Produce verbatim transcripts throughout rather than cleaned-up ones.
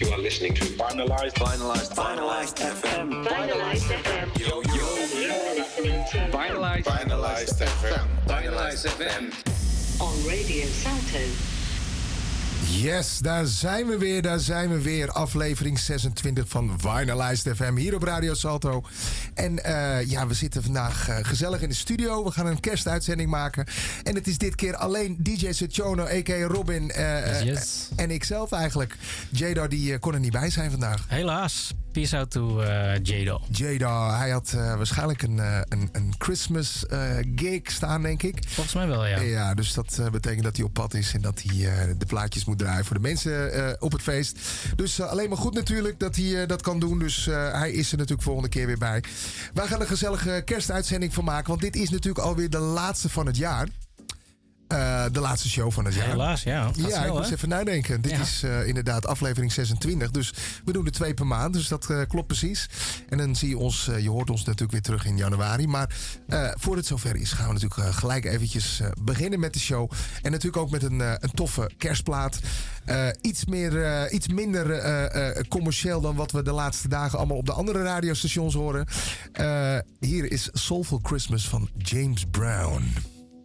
You are listening to Finalized, Finalized, Finalized F M. Finalized F M. Yo, yo. You're listening to Finalized, Finalized F M. Finalized F M. On Radio Salto. Yes, daar zijn we weer, daar zijn we weer. Aflevering zesentwintig van Finalized F M hier op Radio Salto. En uh, ja, we zitten vandaag uh, gezellig in de studio. We gaan een kerstuitzending maken. En het is dit keer alleen D J Setjono, a k a. Robin. Uh, yes, yes. En ikzelf eigenlijk. Jadar, die uh, kon er niet bij zijn vandaag. Helaas. Peace out to uh, Jadar. Jadar, hij had uh, waarschijnlijk een, uh, een, een Christmas uh, gig staan, denk ik. Volgens mij wel, ja. Ja, dus dat uh, betekent dat hij op pad is en dat hij uh, de plaatjes moet draaien voor de mensen uh, op het feest. Dus uh, alleen maar goed natuurlijk dat hij uh, dat kan doen. Dus uh, hij is er natuurlijk volgende keer weer bij. Wij gaan een gezellige kerstuitzending van maken, want dit is natuurlijk alweer de laatste van het jaar. Uh, de laatste show van het jaar. Helaas, ja. Gaat ja, snel, ik moest hè? even nadenken. Dit Ja. is uh, inderdaad aflevering zesentwintig. Dus we doen er twee per maand. Dus dat uh, klopt precies. En dan zie je ons, uh, je hoort ons natuurlijk weer terug in januari. Maar uh, voor het zover is, gaan we natuurlijk uh, gelijk eventjes uh, beginnen met de show. En natuurlijk ook met een, uh, een toffe kerstplaat. Uh, iets, meer, uh, iets minder uh, uh, commercieel dan wat we de laatste dagen allemaal op de andere radiostations horen. Uh, hier is Soulful Christmas van James Brown.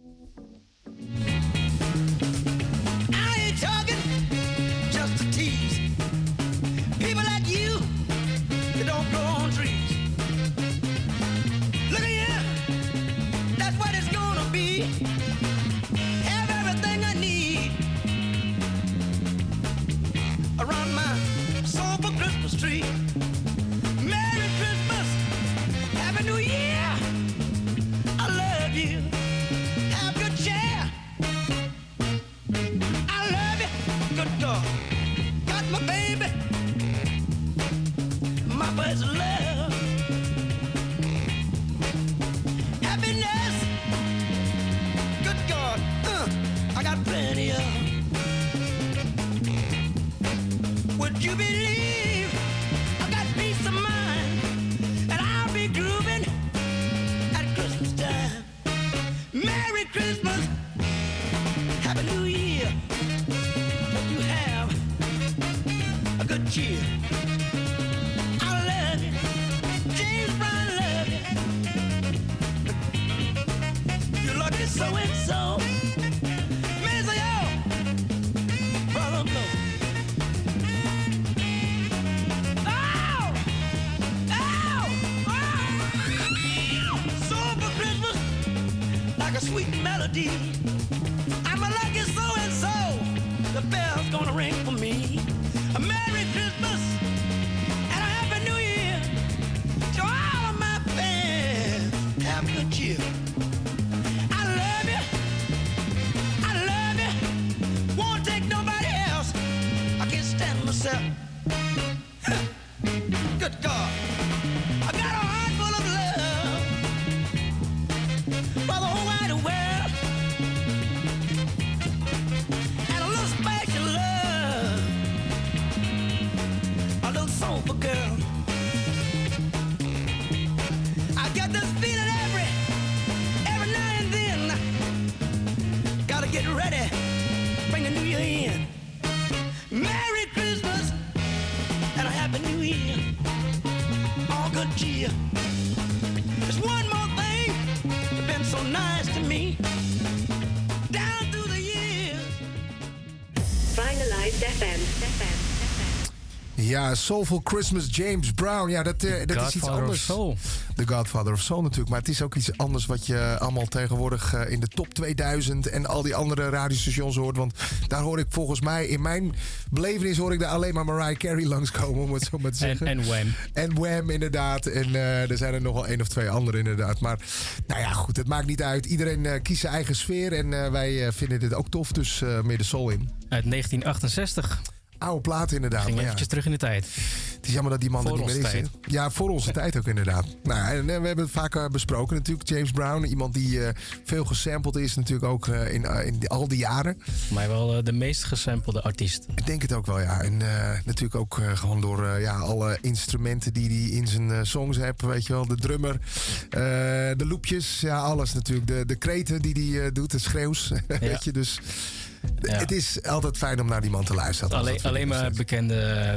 I ain't talking just to tease. People like you, they don't grow on trees. Look at here, that's what it's gonna be. Have everything I need around my soulful Christmas tree. Merry Christmas, Happy New Year. I love you. Have a good chair. I love you, good dog. Got my baby, my first love. Happiness, good God, uh, I got plenty of. Would you believe I got peace of mind, and I'll be grooving at Christmas time. Merry Christmas, Happy New Year. Hope you have a good cheer. I love you, James Brown, love you. You're lucky so and so. Mister Yo, brother blow. Oh, oh, oh. So for Christmas, like a sweet melody. I'm a lucky so and so. The bell's gonna ring for me. A Merry Christmas and a Happy New Year to all of my fans. Have a good cheer. I love you. I love you. Won't take nobody else. I can't stand myself. Good God. I got a heart full of love for the whole wide world. And a little special love, a little soulful girl. I get this feeling every, every now and then. Gotta get ready, bring the new year in. Merry Christmas and a Happy New Year. All good cheer. There's one more thing that's been so nice to me. Down through the years. Finalized F M. F M. Ja, Soulful Christmas, James Brown. Ja, dat, uh, dat is iets Godfather anders. of Soul. The Godfather of Soul natuurlijk. Maar het is ook iets anders wat je allemaal tegenwoordig uh, in de top tweeduizend en al die andere radiostations hoort. Want daar hoor ik volgens mij, in mijn belevenis hoor ik daar alleen maar Mariah Carey langskomen, om het zo maar te zeggen. En, en Wham. En Wham, inderdaad. En uh, er zijn er nog wel één of twee andere, inderdaad. Maar nou ja, goed, het maakt niet uit. Iedereen uh, kiest zijn eigen sfeer en uh, wij uh, vinden dit ook tof. Dus uh, meer de soul in. Uit negentien achtenzestig. Oude plaat inderdaad. Ging maar eventjes ja, terug in de tijd. het is jammer dat die man Voor er niet meer is. onze hè? tijd. Ja, voor onze tijd ook inderdaad. Nou, en, en we hebben het vaak uh, besproken natuurlijk. James Brown, iemand die uh, veel gesampled is natuurlijk ook uh, in, uh, in die, al die jaren. Voor mij wel uh, de meest gesampelde artiest. Ik denk het ook wel, ja. En uh, natuurlijk ook uh, gewoon door uh, ja, alle instrumenten die hij in zijn uh, songs heeft. Weet je wel, de drummer, uh, de loopjes, ja, alles natuurlijk. De, de kreten die hij uh, doet, de schreeuws. Ja. Weet je, dus Ja. het is altijd fijn om naar die man te luisteren. Alleen, Dat vind ik alleen nog maar steeds. bekende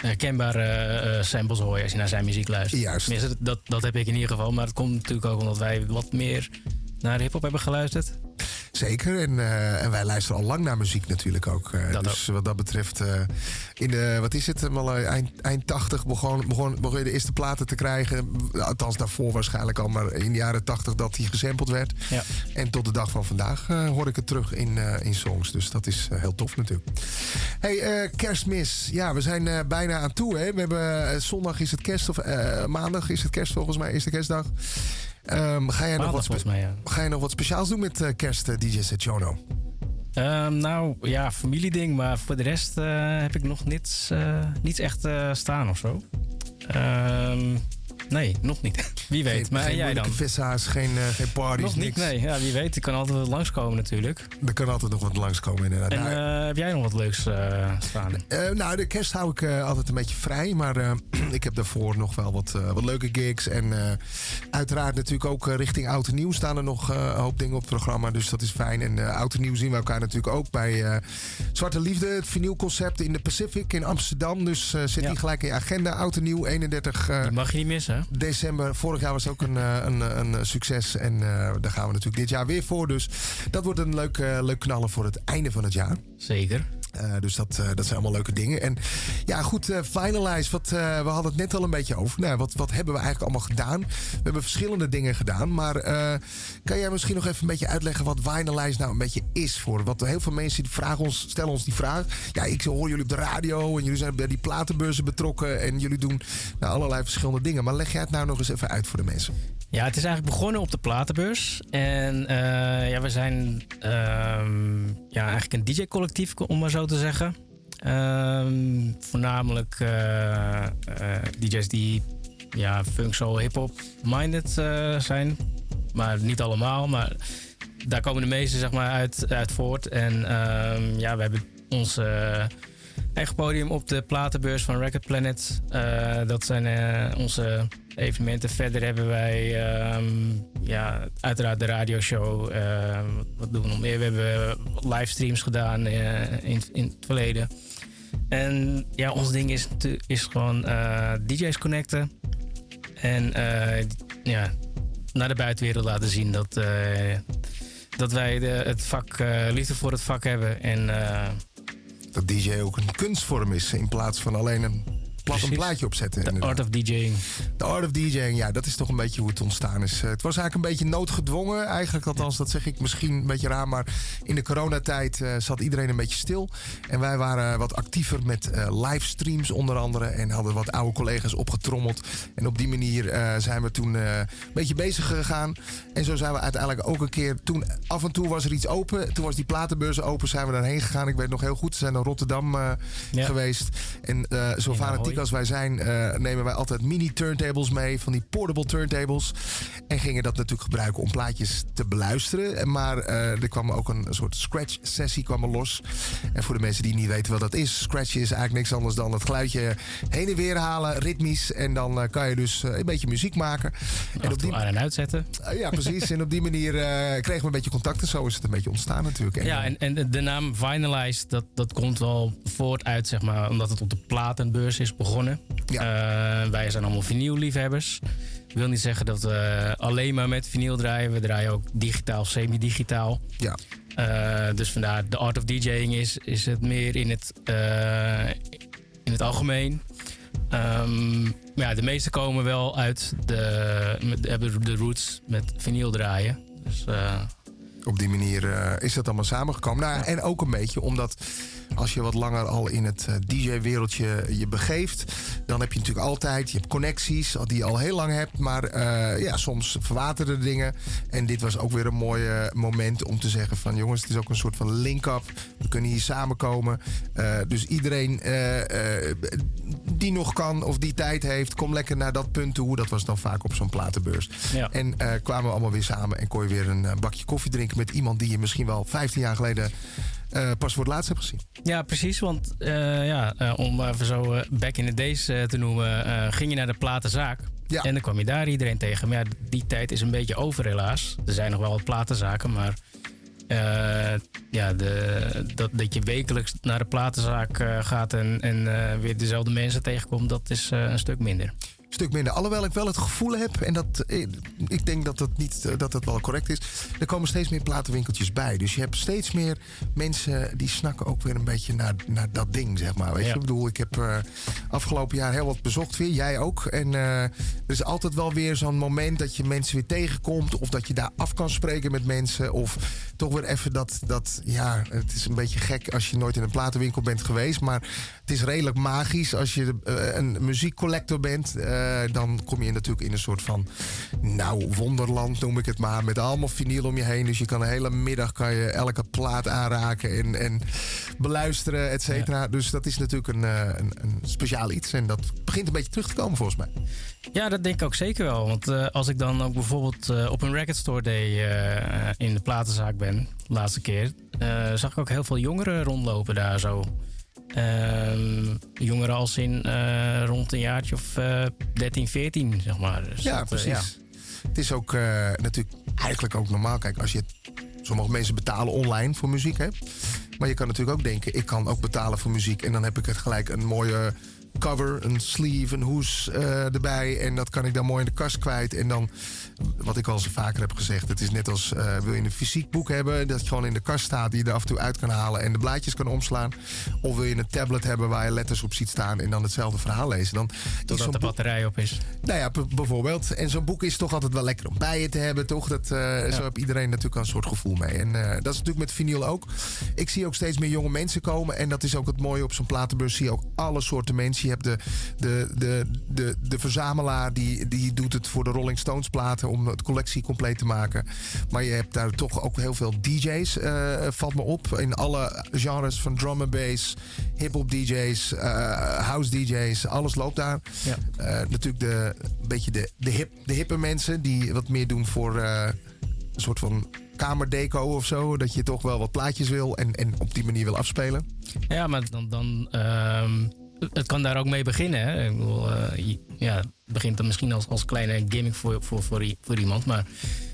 herkenbare uh, samples hoor je als je naar zijn muziek luistert. Juist. Tenminste, dat, dat heb ik in ieder geval. Maar het komt natuurlijk ook omdat wij wat meer naar hip-hop hebben geluisterd. Zeker, en, uh, en wij luisteren al lang naar muziek natuurlijk ook. Uh, Dat dus wat dat betreft, uh, in de, wat is het, mal, uh, eind, eind tachtig begon, begon, begon je de eerste platen te krijgen. Althans daarvoor waarschijnlijk al, maar in de jaren tachtig dat die gesampled werd. Ja. En tot de dag van vandaag uh, hoor ik het terug in, uh, in songs. Dus dat is uh, heel tof natuurlijk. Hey, uh, kerstmis. Ja, we zijn uh, bijna aan toe. Hè? We hebben, uh, zondag is het kerst, of uh, maandag is het kerst volgens mij, eerste kerstdag. Um, ga, jij nog wat spe- mij, ja. ga je nog wat speciaals doen met uh, kerst, uh, D J Setjono? Um, nou ja, familieding, maar voor de rest uh, heb ik nog niets, uh, niets echt uh, staan of zo. Um, nee, nog niet. Wie weet, Geen, maar geen jij dan? Vissa's, geen, uh, geen parties, Nog niet, niks. nee. Ja, wie weet, ik kan altijd wat langskomen natuurlijk. Er kan altijd nog wat langskomen inderdaad. En nou, uh, heb jij nog wat leuks uh, staan? uh, nou, de kerst hou ik uh, altijd een beetje vrij. Maar uh, ik heb daarvoor nog wel wat, uh, wat leuke gigs. En uh, uiteraard natuurlijk ook uh, richting Oud en Nieuw staan er nog uh, een hoop dingen op het programma. Dus dat is fijn. En uh, Oud en Nieuw zien we elkaar natuurlijk ook bij uh, Zwarte Liefde. Het vinylconcept in de Pacific in Amsterdam. Dus uh, zit Ja. die gelijk in je agenda. Oud en Nieuw, eenendertig uh, Die mag je niet missen, hè? december. Vorig jaar was het ook een, uh, een, een, een succes. En uh, daar gaan we natuurlijk dit jaar weer voor. Dus dat wordt een leuk, uh, leuk knallen voor het einde van het jaar. Zeker. Uh, dus dat, uh, dat zijn allemaal leuke dingen. En ja, goed, uh, Finalize. Wat, uh, we hadden het net al een beetje over. Nou, wat, wat hebben we eigenlijk allemaal gedaan? We hebben verschillende dingen gedaan. Maar uh, kan jij misschien nog even een beetje uitleggen wat Finalize nou een beetje is voor? Want heel veel mensen die vragen ons, stellen ons die vraag. Ja, ik hoor jullie op de radio en jullie zijn bij die platenbeurzen betrokken. En jullie doen nou, allerlei verschillende dingen. Maar leg jij het nou nog eens even uit voor de mensen? Ja, het is eigenlijk begonnen op de platenbeurs. En uh, ja, we zijn um, ja, eigenlijk een D J-collectief, om maar zo te zeggen. Um, voornamelijk uh, uh, D J's die ja, funk, soul, hip-hop minded uh, zijn. Maar niet allemaal, maar daar komen de meeste zeg maar, uit, uit voort. En um, ja, we hebben ons uh, eigen podium op de platenbeurs van Record Planet. Uh, dat zijn uh, onze evenementen. Verder hebben wij um, ja, uiteraard de radioshow. Uh, wat doen we nog meer? We hebben livestreams gedaan uh, in, in het verleden. En ja, ons ding is, is gewoon uh, D J's connecten. En uh, ja, naar de buitenwereld laten zien dat, uh, dat wij de, het vak, uh, liefde voor het vak hebben. En uh, dat D J ook een kunstvorm is in plaats van alleen een plat een plaatje opzetten. The art of DJing. The art of DJing, ja, dat is toch een beetje hoe het ontstaan is. Uh, het was eigenlijk een beetje noodgedwongen, eigenlijk. Althans, dat zeg ik misschien een beetje raar. Maar in de coronatijd uh, zat iedereen een beetje stil. En wij waren wat actiever met uh, livestreams onder andere. En hadden wat oude collega's opgetrommeld. En op die manier uh, zijn we toen uh, een beetje bezig gegaan. En zo zijn we uiteindelijk ook een keer... Toen af en toe was er iets open. Toen was die platenbeurs open. Zijn we daarheen gegaan. Ik weet nog heel goed. We zijn naar Rotterdam uh, ja. geweest. En uh, zo fanatiek als wij zijn, uh, nemen wij altijd mini-turntables mee. Van die portable turntables. En gingen dat natuurlijk gebruiken om plaatjes te beluisteren. Maar uh, er kwam ook een, een soort scratch-sessie kwam er los. En voor de mensen die niet weten wat dat is. Scratchen is eigenlijk niks anders dan het geluidje heen en weer halen, ritmisch. En dan uh, kan je dus uh, een beetje muziek maken. En op die aan en uitzetten. Uh, ja, precies. En op die manier uh, kregen we een beetje contact. En zo is het een beetje ontstaan natuurlijk. En, ja, en, en de naam Finalize, dat, dat komt wel voort uit, zeg maar, omdat het op de platenbeurs is begonnen. Ja. Uh, wij zijn allemaal vinylliefhebbers. Ik wil niet zeggen dat we alleen maar met vinyl draaien. We draaien ook digitaal of semi-digitaal. Ja. Uh, dus vandaar de art of DJing is, is het meer in het, uh, in het algemeen. Um, maar ja, de meeste komen wel uit de, met, hebben de roots met vinyl draaien. Dus, uh, op die manier uh, is dat allemaal samengekomen. Nou, ja. En ook een beetje omdat als je wat langer al in het uh, D J-wereldje je begeeft, dan heb je natuurlijk altijd, je hebt connecties die je al heel lang hebt, maar uh, ja, soms verwateren dingen. En dit was ook weer een mooi uh, moment om te zeggen van jongens, het is ook een soort van link-up. We kunnen hier samenkomen. Uh, dus iedereen uh, uh, die nog kan of die tijd heeft, kom lekker naar dat punt toe. Dat was dan vaak op zo'n platenbeurs. Ja. En uh, kwamen we allemaal weer samen en kon je weer een uh, bakje koffie drinken met iemand die je misschien wel vijftien jaar geleden Uh, pas voor het laatst heb gezien. Ja, precies. Want uh, ja, uh, om even zo uh, back in the days uh, te noemen, uh, ging je naar de platenzaak. Ja. En dan kwam je daar iedereen tegen. Maar ja, die tijd is een beetje over helaas. Er zijn nog wel wat platenzaken, maar uh, ja, de, dat, dat je wekelijks naar de platenzaak uh, gaat en, en uh, weer dezelfde mensen tegenkomt, dat is uh, een stuk minder. Een stuk minder. Alhoewel ik wel het gevoel heb, en dat, ik denk dat dat, niet, dat dat wel correct is, er komen steeds meer platenwinkeltjes bij. Dus je hebt steeds meer mensen die snakken ook weer een beetje naar, naar dat ding, zeg maar. Weet ja. je? Ik bedoel, ik heb uh, afgelopen jaar heel wat bezocht weer, jij ook. En uh, er is altijd wel weer zo'n moment dat je mensen weer tegenkomt, of dat je daar af kan spreken met mensen, of toch weer even dat, dat, ja, het is een beetje gek als je nooit in een platenwinkel bent geweest, maar het is redelijk magisch als je uh, een muziekcollector bent. Uh, dan kom je natuurlijk in een soort van, nou, wonderland noem ik het maar, met allemaal vinyl om je heen. Dus je kan de hele middag kan je elke plaat aanraken en, en beluisteren, et cetera. Ja. Dus dat is natuurlijk een, een, een speciaal iets. En dat begint een beetje terug te komen volgens mij. Ja, dat denk ik ook zeker wel. Want uh, als ik dan ook bijvoorbeeld uh, op een Record Store Day uh, in de platenzaak ben, de laatste keer, uh, zag ik ook heel veel jongeren rondlopen daar zo. Uh, jongeren als in uh, rond een jaartje of uh, dertien, veertien, zeg maar. Dus ja, dat, precies. Uh, ja. Het is ook uh, natuurlijk eigenlijk ook normaal. Kijk, als je sommige mensen betalen online voor muziek, hè. Maar je kan natuurlijk ook denken, ik kan ook betalen voor muziek en dan heb ik het gelijk een mooie cover, een sleeve, een hoes uh, erbij. En dat kan ik dan mooi in de kast kwijt. En dan, wat ik al zo vaker heb gezegd, het is net als uh, wil je een fysiek boek hebben, dat je gewoon in de kast staat, die je er af en toe uit kan halen en de blaadjes kan omslaan. Of wil je een tablet hebben waar je letters op ziet staan en dan hetzelfde verhaal lezen. Dan Totdat de batterij op is. Nou ja, b- bijvoorbeeld. En zo'n boek is toch altijd wel lekker om bij je te hebben, toch? Dat, uh, ja. Zo heeft iedereen natuurlijk een soort gevoel mee. En uh, dat is natuurlijk met vinyl ook. Ik zie ook steeds meer jonge mensen komen. En dat is ook het mooie op zo'n platenbeurs. Zie je ook alle soorten mensen. Je hebt de, de, de, de, de verzamelaar die, die doet het voor de Rolling Stones platen om het collectie compleet te maken. Maar je hebt daar toch ook heel veel D J's, uh, valt me op. In alle genres van drum and bass, hip-hop D J's, uh, house D J's. Alles loopt daar. Ja. Uh, natuurlijk de, een beetje de, de, hip, de hippe mensen die wat meer doen voor uh, een soort van kamerdeco of zo. Dat je toch wel wat plaatjes wil en, en op die manier wil afspelen. Ja, maar dan... dan uh, het kan daar ook mee beginnen. Hè? Ik bedoel, uh, ja, het begint dan misschien als, als kleine gimmick voor, voor, voor, voor iemand. Maar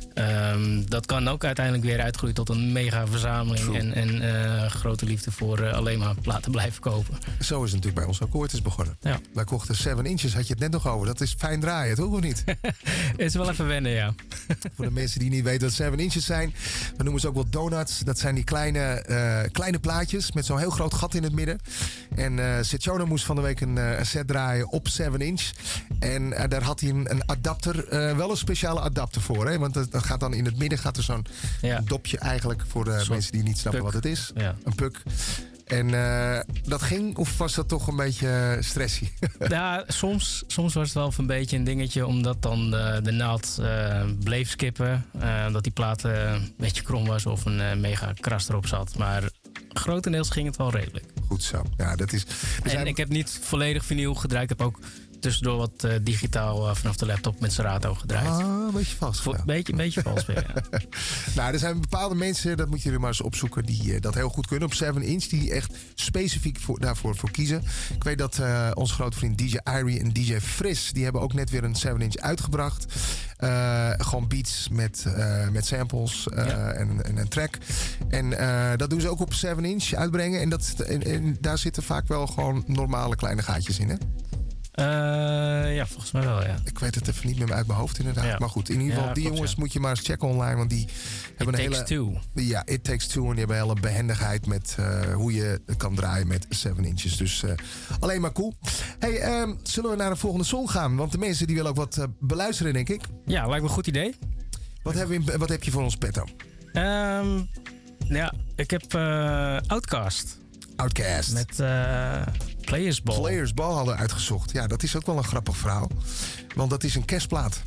um, dat kan ook uiteindelijk weer uitgroeien tot een mega verzameling. En, en uh, grote liefde voor uh, alleen maar platen blijven kopen. Zo is het natuurlijk bij ons ook ooit eens begonnen. Ja. Wij kochten seven inches, had je het net nog over. Dat is fijn draaien, toch of niet? Is wel even wennen, ja. Voor de mensen die niet weten wat seven inches zijn. We noemen ze ook wel donuts. Dat zijn die kleine, uh, kleine plaatjes met zo'n heel groot gat in het midden. En uh, Setjona moest van de week een, uh, een set draaien op seven inch. En uh, daar had hij een, een adapter, uh, wel een speciale adapter voor. Hè? Want dat, dat gaat dan in het midden gaat er zo'n ja. dopje eigenlijk voor de mensen die niet snappen puk. Wat het is. Ja. Een puk. En uh, dat ging, of was dat toch een beetje stressy? Ja, soms, soms was het wel een beetje een dingetje, omdat dan de, de naald uh, bleef skippen. Uh, dat die plaat uh, een beetje krom was of een uh, mega kras erop zat. Maar grotendeels ging het wel redelijk. Goed zo. Ja, dat is, en zijn... ik heb niet volledig vinyl gedraaid. Ik heb ook tussendoor wat uh, digitaal uh, vanaf de laptop met Serato gedraaid. Ah, een beetje vals. Een beetje, beetje vals weer, ja. Nou, er zijn bepaalde mensen, dat moet je er maar eens opzoeken, die uh, dat heel goed kunnen op seven inch. Die echt specifiek voor, daarvoor voor kiezen. Ik weet dat uh, onze grote vriend D J Irie en D J Fris, die hebben ook net weer een seven inch uitgebracht. Uh, gewoon beats met, uh, met samples uh, ja. en, en een track. En uh, dat doen ze ook op seven inch uitbrengen. En, dat, en, en daar zitten vaak wel gewoon normale kleine gaatjes in, hè? Uh, ja, volgens mij wel, ja. Ik weet het even niet meer uit mijn hoofd inderdaad. Ja. Maar goed, in ieder geval, ja, die klopt, jongens ja. moet je maar eens checken online. Want die hebben It een takes hele... two. Ja, It Takes Two. En die hebben een hele behendigheid met uh, hoe je het kan draaien met seven inches. Dus uh, alleen maar cool. Hey, um, zullen we naar de volgende song gaan? Want de mensen die willen ook wat uh, beluisteren, denk ik. Ja, lijkt me een goed idee. Wat, hebben we in, wat heb je voor ons, petto? Um, ja, ik heb uh, Outkast. Outkast. Met uh, Players Ball. Players Ball hadden we uitgezocht. Ja, dat is ook wel een grappig verhaal. Want dat is een kerstplaat.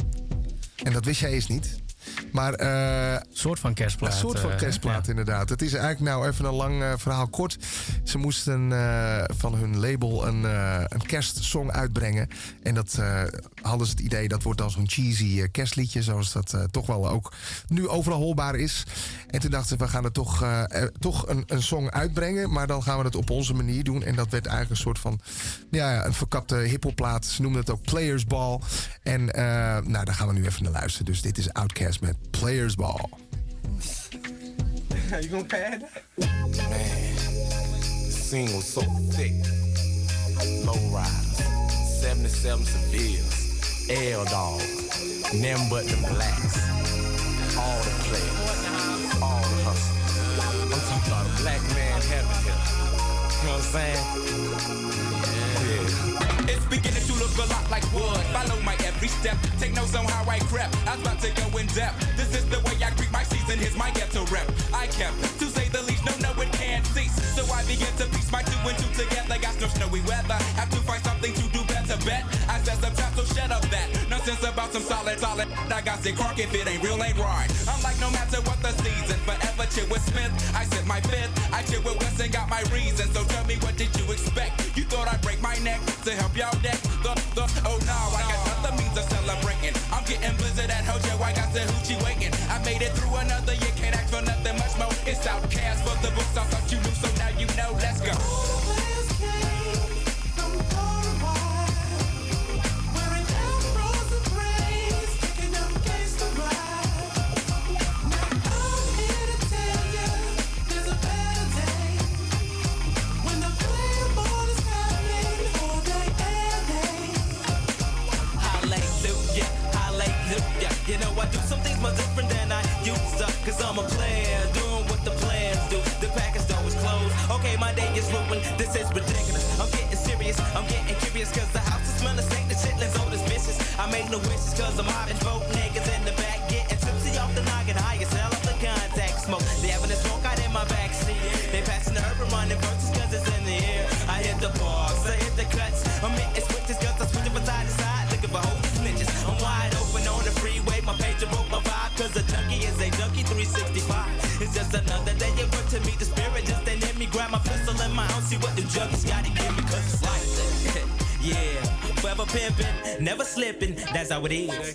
En dat wist jij eens niet. Maar uh, een soort van kerstplaat. Een soort van kerstplaat, uh, ja. inderdaad. Het is eigenlijk nou even een lang uh, verhaal kort. Ze moesten uh, van hun label een, uh, een kerstsong uitbrengen. En dat uh, hadden ze het idee, dat wordt dan zo'n cheesy uh, kerstliedje. Zoals dat uh, toch wel ook nu overal hoorbaar is. En toen dachten we, we gaan er toch, uh, er, toch een, een song uitbrengen. Maar dan gaan we het op onze manier doen. En dat werd eigenlijk een soort van ja, een verkapte hiphopplaat. Ze noemden het ook Players Ball. En uh, nou, daar gaan we nu even naar luisteren. Dus dit is Outkast met Players Ball. You gonna pad? Man, the scene was so thick. Low riders, seventy-seven Sevilles, L-Dog, them but the blacks. All the players, all the hustlers. I'm talking about a black man heaven here. You know what I'm saying? Yeah. It's beginning to look a lot like wood. Follow my every step. Take notes on how I crept. I was about to go in depth. This is the way I greet my season. Here's my ghetto rep. I kept, to say the least, no, no, it can't cease. So I begin to piece my two and two together. Got no snowy weather. Have to find something to do better. Bet I said some trap, so shut up that. Nonsense about some solid, solid. I got sick crock if it ain't real, ain't right. I'm like, no matter what the season, forever chill with Smith. I said my fifth. I chill with West and got my reason. So tell me, what did you expect? You thought I'd break my neck to help y'all deck? The, the, oh no, I got other means of celebrating. I'm getting blizzard at Hojo, I got the hoochie waiting. I made it through another year, can't ask for nothing much more. It's Outcast for the books, I thought you knew, so now you know, let's go. You know I do some things much different than I used to. Cause I'm a player, doing what the players do. The package door is closed, okay my day is ruined. This is ridiculous, I'm getting serious. I'm getting curious cause the house is smelling stank. The chitlins old as vicious. I make no wishes cause I'm mobbing folk niggas in the back. Getting tipsy off the noggin, higher sell off the contact smoke. They having a smoke out in my backseat. They passing the urban running verses cause it's in the air. I hit the bars, I hit the cuts. I'm hitting switches cause I'm switching from side to side. Looking for hoes snitches. I'm wide open on the freeway. My pager broke my vibe cause a junkie is a junkie three sixty-five. It's just another day it went to me. The spirit just ain't hit me. Grab my pistol in my house. See what the junkies gotta give me cause it's like that. Yeah, forever pimping, never slipping. That's how it is.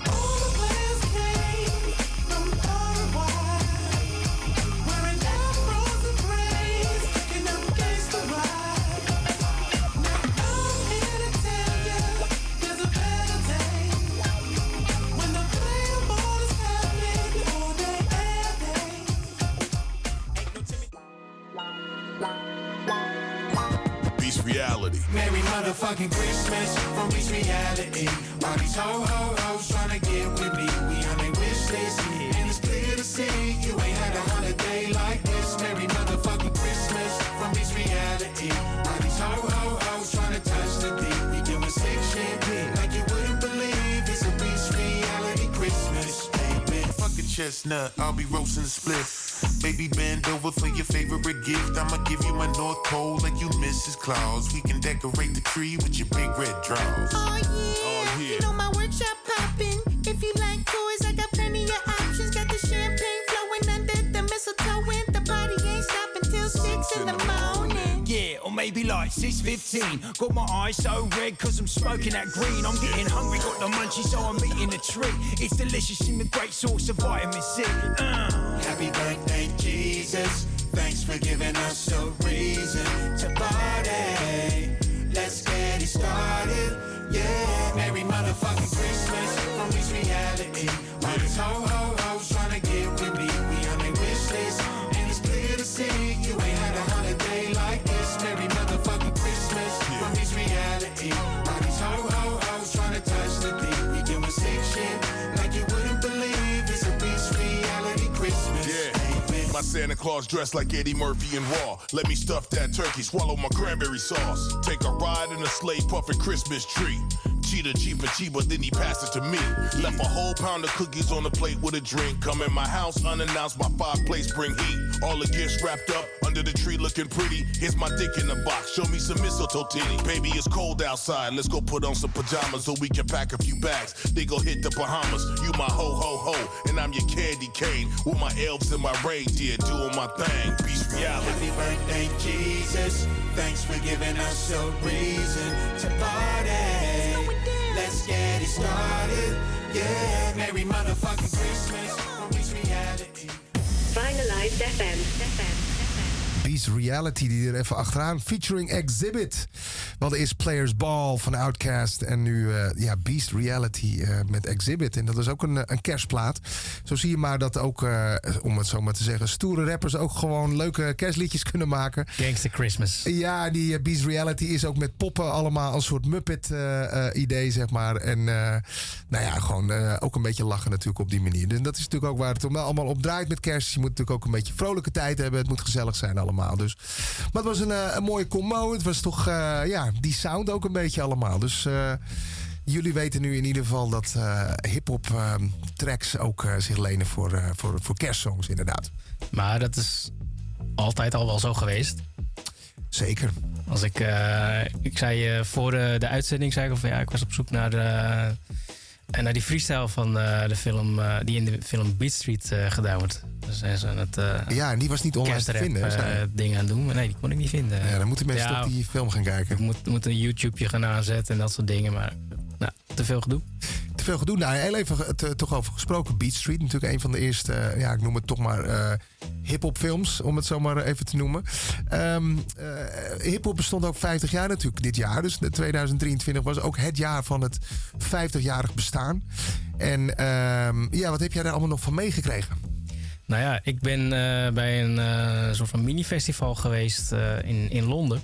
Reality. Merry motherfucking Christmas from Beast Reality. All these ho ho hoes tryna get with me. We on a wish list, and it's clear to see you ain't had a holiday like this. Merry motherfucking Christmas from Beast Reality. All these ho ho hoes tryna touch the D. We doing sick shit like you wouldn't believe. It's a Beast Reality Christmas. Amen. Fuck a chestnut, I'll be roasting the split. Baby, bend over for your favorite gift. I'ma give you my North Pole like you Missus Claus. We can decorate the tree with your big red drawers. Oh yeah, oh, yeah. You know my workshop poppin'. If you like toys, I got plenty of options. Got the champagne flowing under the mistletoe, and the party ain't stopping till six in the morning. Yeah, or maybe like six fifteen. Got my eyes so red cause I'm smoking that green. I'm getting hungry, got the munchies, so I'm eating a treat. It's delicious in the great source of vitamin C. Uh. Happy birthday, Jesus. Thanks for giving us a reason to party. Let's get it started. Yeah, Merry motherfucking Christmas from Beast Reality. All these ho ho hoes tryna get with me. We on a wish list, and it's clear to see you ain't had a holiday like this. Merry motherfucking Christmas from Beast Reality. All these ho ho hoes tryna touch the D. We doing sick shit like you wouldn't believe. It's a Beast Reality Christmas. Yeah. My Santa Claus dressed like Eddie Murphy and Raw. Let me stuff that turkey, swallow my cranberry sauce. Take a ride in a sleigh puffin' Christmas tree. Cheetah, cheap and cheap, but then he passed it to me. Left a whole pound of cookies on the plate with a drink. Come in my house unannounced, my fireplace bring heat. All the gifts wrapped up under the tree looking pretty. Here's my dick in the box, show me some mistletoe titty. Baby, it's cold outside, let's go put on some pajamas so we can pack a few bags. They go hit the Bahamas. You my ho ho ho, and I'm your candy cane. With my elves and my reindeer doing my thing. Beast Reality. Happy birthday, Jesus. Thanks for giving us a reason to party. Let's get it started. Yeah, Merry motherfucking Christmas from Beast Reality. Finalized F M. F M. Beast Reality die er even achteraan. Featuring Exhibit. Want er is Players Ball van Outkast. En nu uh, ja, Beast Reality uh, met Exhibit. En dat is ook een, een kerstplaat. Zo zie je maar dat ook, uh, om het zo maar te zeggen, stoere rappers ook gewoon leuke kerstliedjes kunnen maken. Gangster Christmas. Ja, die uh, Beast Reality is ook met poppen allemaal een soort Muppet uh, uh, idee, zeg maar. En uh, nou ja, gewoon uh, ook een beetje lachen natuurlijk op die manier. Dus dat is natuurlijk ook waar het om, allemaal op draait met kerst. Je moet natuurlijk ook een beetje vrolijke tijd hebben. Het moet gezellig zijn allemaal. Dus. Maar het was een, uh, een mooie combo. Het was toch, uh, ja, die sound ook een beetje allemaal. Dus uh, jullie weten nu in ieder geval dat uh, hip-hop uh, tracks ook uh, zich lenen voor, uh, voor, voor kerstsongs, inderdaad. Maar dat is altijd al wel zo geweest. Zeker. Als ik, uh, ik zei uh, voor de, de uitzending, zei ik of ja, ik was op zoek naar de, en naar die freestyle van uh, de film, uh, die in de film Beat Street uh, gedaan wordt. Dus zijn ze aan het uh, ja, en die was niet online te vinden. Uh, dingen aan doen, maar nee, die kon ik niet vinden. Ja, dan moeten mensen ja, toch die film gaan kijken. Ik moet, moet een YouTubeje gaan aanzetten en dat soort dingen, maar nou, te veel gedoe. Te veel gedoe. Nou, heel even het, uh, toch over gesproken. Beat Street, natuurlijk een van de eerste, uh, ja, ik noem het toch maar uh, hip-hop films, om het zo maar even te noemen. Um, uh, hip-hop bestond ook vijftig jaar natuurlijk dit jaar. Dus tweeduizend drieëntwintig was ook het jaar van het vijftigjarig bestaan. En um, ja, wat heb jij daar allemaal nog van meegekregen? Nou ja, ik ben uh, bij een uh, soort van mini-festival geweest uh, in, in Londen.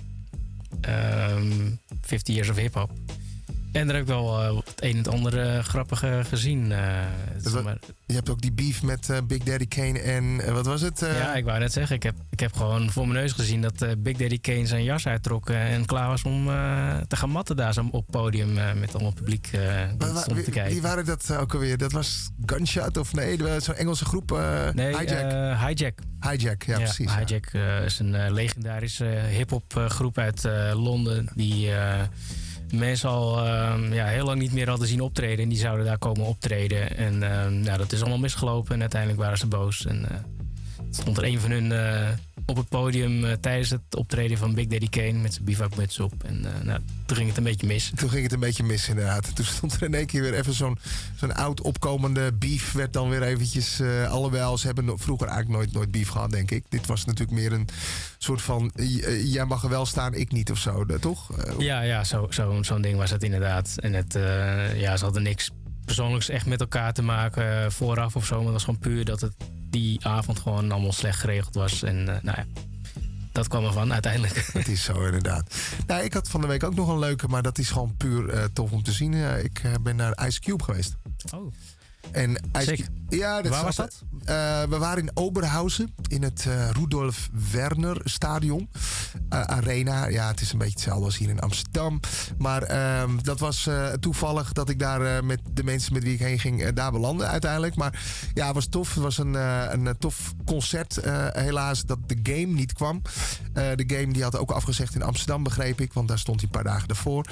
Um, fifty Years of Hip-Hop. En daar heb ik wel uh, het een en het ander uh, grappige gezien. Uh, was, maar... Je hebt ook die beef met uh, Big Daddy Kane en uh, wat was het? Uh... Ja, ik wou net zeggen. Ik heb, ik heb gewoon voor mijn neus gezien dat uh, Big Daddy Kane zijn jas uittrok uh, en klaar was om uh, te gaan matten daar zo op het podium uh, met allemaal publiek uh, maar, stond wie, te kijken. Wie waren dat ook alweer? Dat was Gunshot of nee? Zo'n Engelse groep? Uh, nee, Hijack. Uh, Hijack. Hijack, ja, ja precies. Hijack ja. Uh, is een uh, legendarische hip-hop uh, groep uit uh, Londen die... Uh, mensen al uh, ja, heel lang niet meer hadden zien optreden. En die zouden daar komen optreden. En uh, ja, dat is allemaal misgelopen. En uiteindelijk waren ze boos. En uh, stond er een van hun uh, op het podium uh, tijdens het optreden van Big Daddy Kane met zijn bivakmuts op. En uh, nou, toen ging het een beetje mis. Toen ging het een beetje mis, inderdaad. Toen stond er in één keer weer even zo'n, zo'n oud opkomende beef. Werd dan weer eventjes... Uh, alhoewel, ze hebben vroeger eigenlijk nooit, nooit beef gehad, denk ik. Dit was natuurlijk meer een soort van... Uh, jij mag er wel staan, ik niet of zo, uh, toch? Uh, ja, ja zo, zo, zo'n ding was het inderdaad. En het, uh, ja, ze hadden niks persoonlijks echt met elkaar te maken uh, vooraf of zo. Maar het was gewoon puur dat het die avond gewoon allemaal slecht geregeld was. En uh, nou ja... Dat kwam ervan uiteindelijk. Het is zo inderdaad. Nou, ik had van de week ook nog een leuke, maar dat is gewoon puur uh, tof om te zien. Uh, ik uh, ben naar Ice Cube geweest. Oh. En Ice Cube, ja, dat waar was dat? dat? Uh, we waren in Oberhausen in het uh, Rudolf Werner Stadion. Uh, Arena, ja, het is een beetje hetzelfde als hier in Amsterdam. Maar uh, dat was uh, toevallig dat ik daar uh, met de mensen met wie ik heen ging, uh, daar belandde uiteindelijk. Maar ja, het was tof. Het was een, uh, een tof concert. Uh, helaas dat de Game niet kwam. Uh, de Game die had ook afgezegd in Amsterdam, begreep ik. Want daar stond hij een paar dagen daarvoor.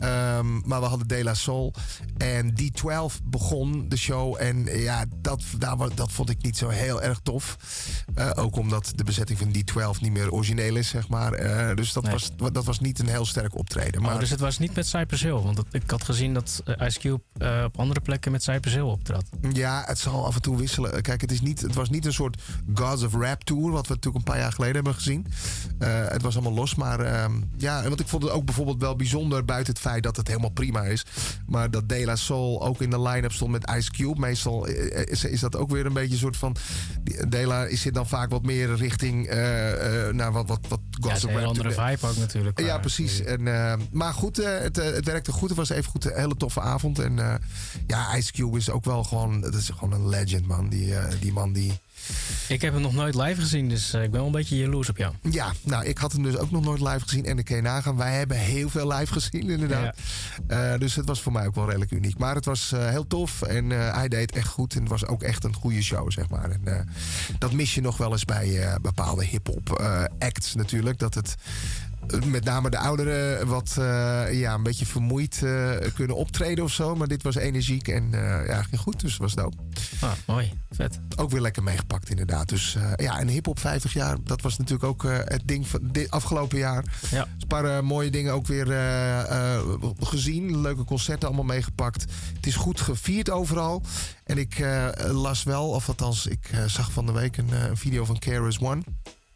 Um, maar we hadden De La Soul. En D twaalf begon de show. En ja, dat, dat, dat vond ik niet zo heel erg tof. Uh, ook omdat de bezetting van D twaalf niet meer origineel is, zeg maar. Uh, dus dat, nee. was, dat was niet een heel sterk optreden. Maar... Oh, dus het was niet met Cypress Hill? Want het, ik had gezien dat Ice Cube uh, op andere plekken met Cypress Hill optrad. Ja, het zal af en toe wisselen. Kijk, het, is niet, het was niet een soort Gods of Rap tour, wat we natuurlijk een paar jaar geleden hebben gezien. Uh, het was allemaal los, maar uh, ja, want ik vond het ook bijvoorbeeld wel bijzonder, buiten het feit dat het helemaal prima is. Maar dat De La Soul ook in de line-up stond met Ice Cube. Meestal is, is dat ook weer een beetje een soort van... De La zit dan vaak wat meer richting... Uh, uh, nou, wat, wat, wat ja, het is een hele andere vibe ook natuurlijk. Ja, precies. En, uh, maar goed, uh, het, uh, het werkte goed. Het was even goed een hele toffe avond. En uh, ja, Ice Cube is ook wel gewoon... Dat is gewoon een legend, man. Die, uh, die man die... Ik heb hem nog nooit live gezien, dus uh, ik ben wel een beetje jaloers op jou. Ja, nou, ik had hem dus ook nog nooit live gezien. En ik kan je nagaan, wij hebben heel veel live gezien, inderdaad. Ja. Uh, dus het was voor mij ook wel redelijk uniek. Maar het was uh, heel tof en uh, hij deed echt goed. En het was ook echt een goede show, zeg maar. En uh, dat mis je nog wel eens bij uh, bepaalde hip-hop uh, acts natuurlijk. Dat het... met name de ouderen wat uh, ja, een beetje vermoeid uh, kunnen optreden of zo. Maar dit was energiek en uh, ja, ging goed. Dus was dope. Ah, mooi. Vet. Ook weer lekker meegepakt inderdaad. Dus uh, ja, en hiphop vijftig jaar, dat was natuurlijk ook uh, het ding van dit afgelopen jaar. Ja. Een paar uh, mooie dingen ook weer uh, uh, gezien. Leuke concerten allemaal meegepakt. Het is goed gevierd overal. En ik uh, las wel, of althans, ik uh, zag van de week een, uh, een video van K R S One.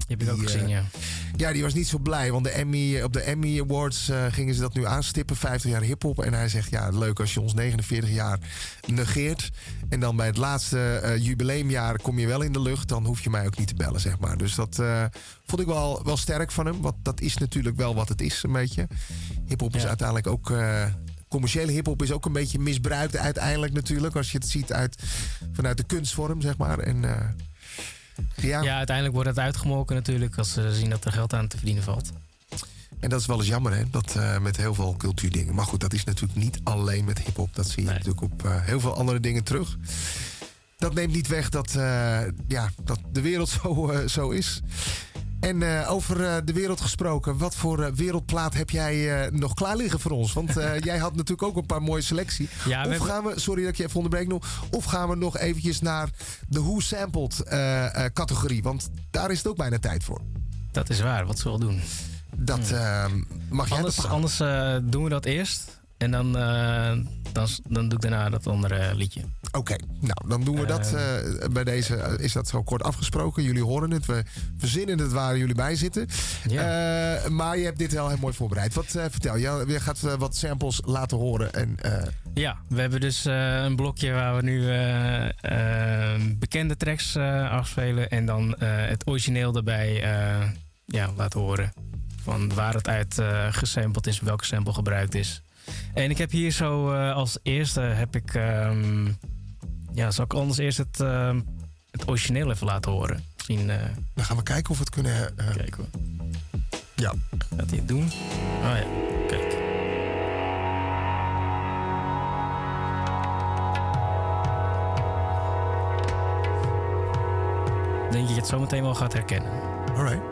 Die heb ik ook Die, gezien, uh, ja. Ja, die was niet zo blij, want de Emmy, op de Emmy Awards uh, gingen ze dat nu aanstippen, vijftig jaar hiphop. En hij zegt, ja, leuk als je ons negenenveertig jaar negeert. En dan bij het laatste uh, jubileumjaar kom je wel in de lucht, dan hoef je mij ook niet te bellen, zeg maar. Dus dat uh, vond ik wel, wel sterk van hem, want dat is natuurlijk wel wat het is, een beetje. Hiphop is Ja. uiteindelijk ook... Uh, commerciële hiphop is ook een beetje misbruikt uiteindelijk natuurlijk, als je het ziet uit, vanuit de kunstvorm, zeg maar. En... Uh, Ja. ja, uiteindelijk wordt het uitgemolken natuurlijk als ze zien dat er geld aan te verdienen valt. En dat is wel eens jammer, hè? Dat uh, met heel veel cultuurdingen. Maar goed, dat is natuurlijk niet alleen met hiphop. Dat zie je Nee. natuurlijk op uh, heel veel andere dingen terug. Dat neemt niet weg dat, uh, ja, dat de wereld zo, uh, zo is. En uh, over uh, de wereld gesproken, wat voor uh, wereldplaat heb jij uh, nog klaar liggen voor ons? Want uh, jij had natuurlijk ook een paar mooie selectie. Ja, we of hebben- gaan we, sorry dat ik je even onderbreek nog, of gaan we nog eventjes naar de Who Sampled uh, uh, categorie? Want daar is het ook bijna tijd voor. Dat is waar, wat zullen we doen? Dat uh, mag jij Anders, bepalen. anders uh, doen we dat eerst. En dan, uh, dan, dan doe ik daarna dat andere liedje. Oké, okay, nou dan doen we dat. Uh, bij deze uh, is dat zo kort afgesproken. Jullie horen het. We verzinnen het waar jullie bij zitten. Ja. Uh, maar je hebt dit wel heel mooi voorbereid. Wat uh, vertel je? Je gaat uh, wat samples laten horen. En, uh... Ja, we hebben dus uh, een blokje waar we nu uh, uh, bekende tracks uh, afspelen. En dan uh, het origineel erbij uh, ja, laten horen. Van waar het uit uh, gesampled is, welke sample gebruikt is. En ik heb hier zo uh, als eerste heb ik... Um, ja, zal ik anders eerst het, uh, het origineel even laten horen? Misschien... Uh, dan gaan we kijken of we het kunnen... Uh... Kijken hoor. Ja. Gaat hij het doen? Oh ja, kijk. Denk je dat je het zo meteen wel gaat herkennen? Alright.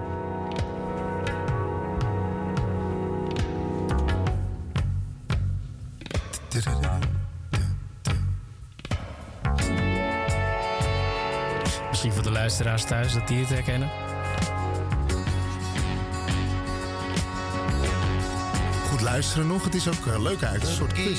Misschien voor de luisteraars thuis dat die het herkennen. Goed luisteren nog. Het is ook uh, leuk uit. Een soort quiz.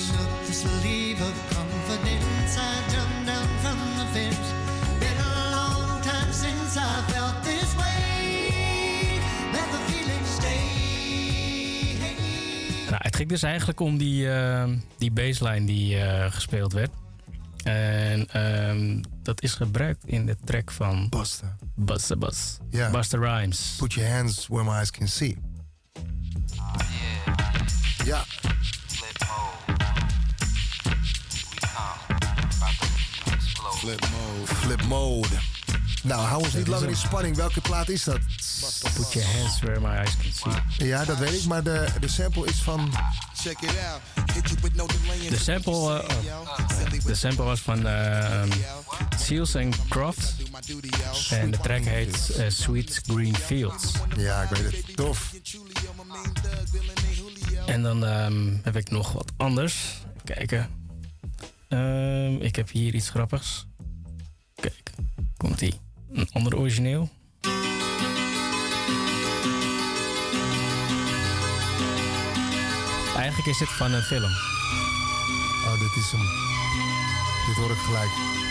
Nou, het ging dus eigenlijk om die, uh, die bassline die uh, gespeeld werd. En um, dat is gebruikt in de track van Busta. Busta Bus. Yeah. Busta Rhymes. Put your hands where my eyes can see. Ja. Flip mode. Flip mode. Nou, hou ons niet langer in spanning. Welke plaat is dat? Put your hands where my eyes can see. Ja, dat weet ik. Maar de, de sample is van... Check it out. Hit you with no delay. De sample, uh, oh. de sample was van uh, um, Seals and Crofts. En de track heet uh, Sweet Green Fields. Ja, ik weet het. Tof. En dan um, heb ik nog wat anders. Even kijken. Um, ik heb hier iets grappigs. Kijk, komt ie. Een ander origineel. Eigenlijk is dit van een film. Oh, dit is hem. Dit hoor ik gelijk.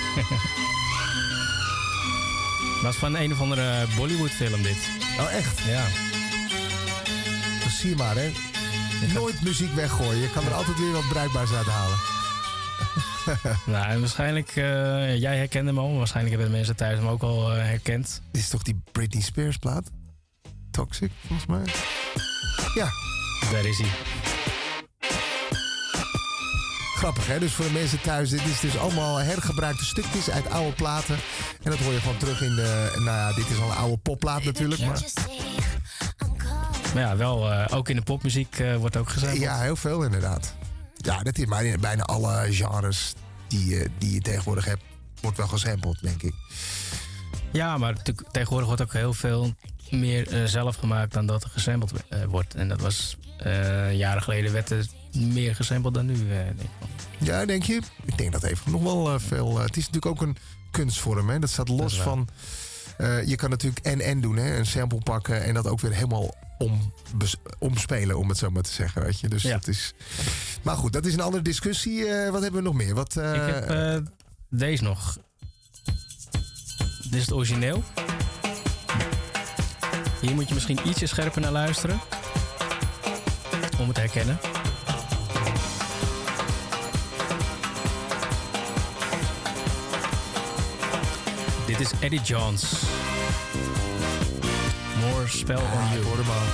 Dat is van een of andere Bollywood film dit. Oh, echt? Ja. Dus zie je maar, hè. Nooit muziek weggooien. Je kan er altijd weer wat bruikbaars uit halen. Nou, en waarschijnlijk... Uh, jij herkende hem al. Waarschijnlijk hebben de mensen thuis hem ook al uh, herkend. Dit is toch die Britney Spears plaat? Toxic, volgens mij. Ja. Daar is hij. Grappig, hè? Dus voor de mensen thuis, dit is dus allemaal hergebruikte stukjes uit oude platen. En dat hoor je gewoon terug in de... Nou ja, dit is al een oude popplaat natuurlijk, maar... Maar ja, wel, uh, ook in de popmuziek uh, wordt ook gezegd. Ja, heel veel inderdaad. Ja, dat is bijna, bijna alle genres die, uh, die je tegenwoordig hebt, wordt wel gesampled, denk ik. Ja, maar tegenwoordig wordt ook heel veel meer uh, zelf gemaakt dan dat er gesampled uh, wordt. En dat was uh, jaren geleden werd er meer gesampled dan nu, uh, denk ik. Ja, denk je? Ik denk dat even nog wel uh, veel... Uh, het is natuurlijk ook een kunstvorm, hè? Dat staat los dat van... Uh, je kan natuurlijk en-en doen, hè? Een sample pakken en dat ook weer helemaal om, omspelen, om het zo maar te zeggen, weet je. Dus ja. dat is... Maar goed, dat is een andere discussie. Uh, wat hebben we nog meer? Wat, uh... Ik heb uh, deze nog. Dit is het origineel. Hier moet je misschien ietsje scherper naar luisteren. Om het te herkennen. Dit is Eddie Johns. More Spell on You. Hoor hem al.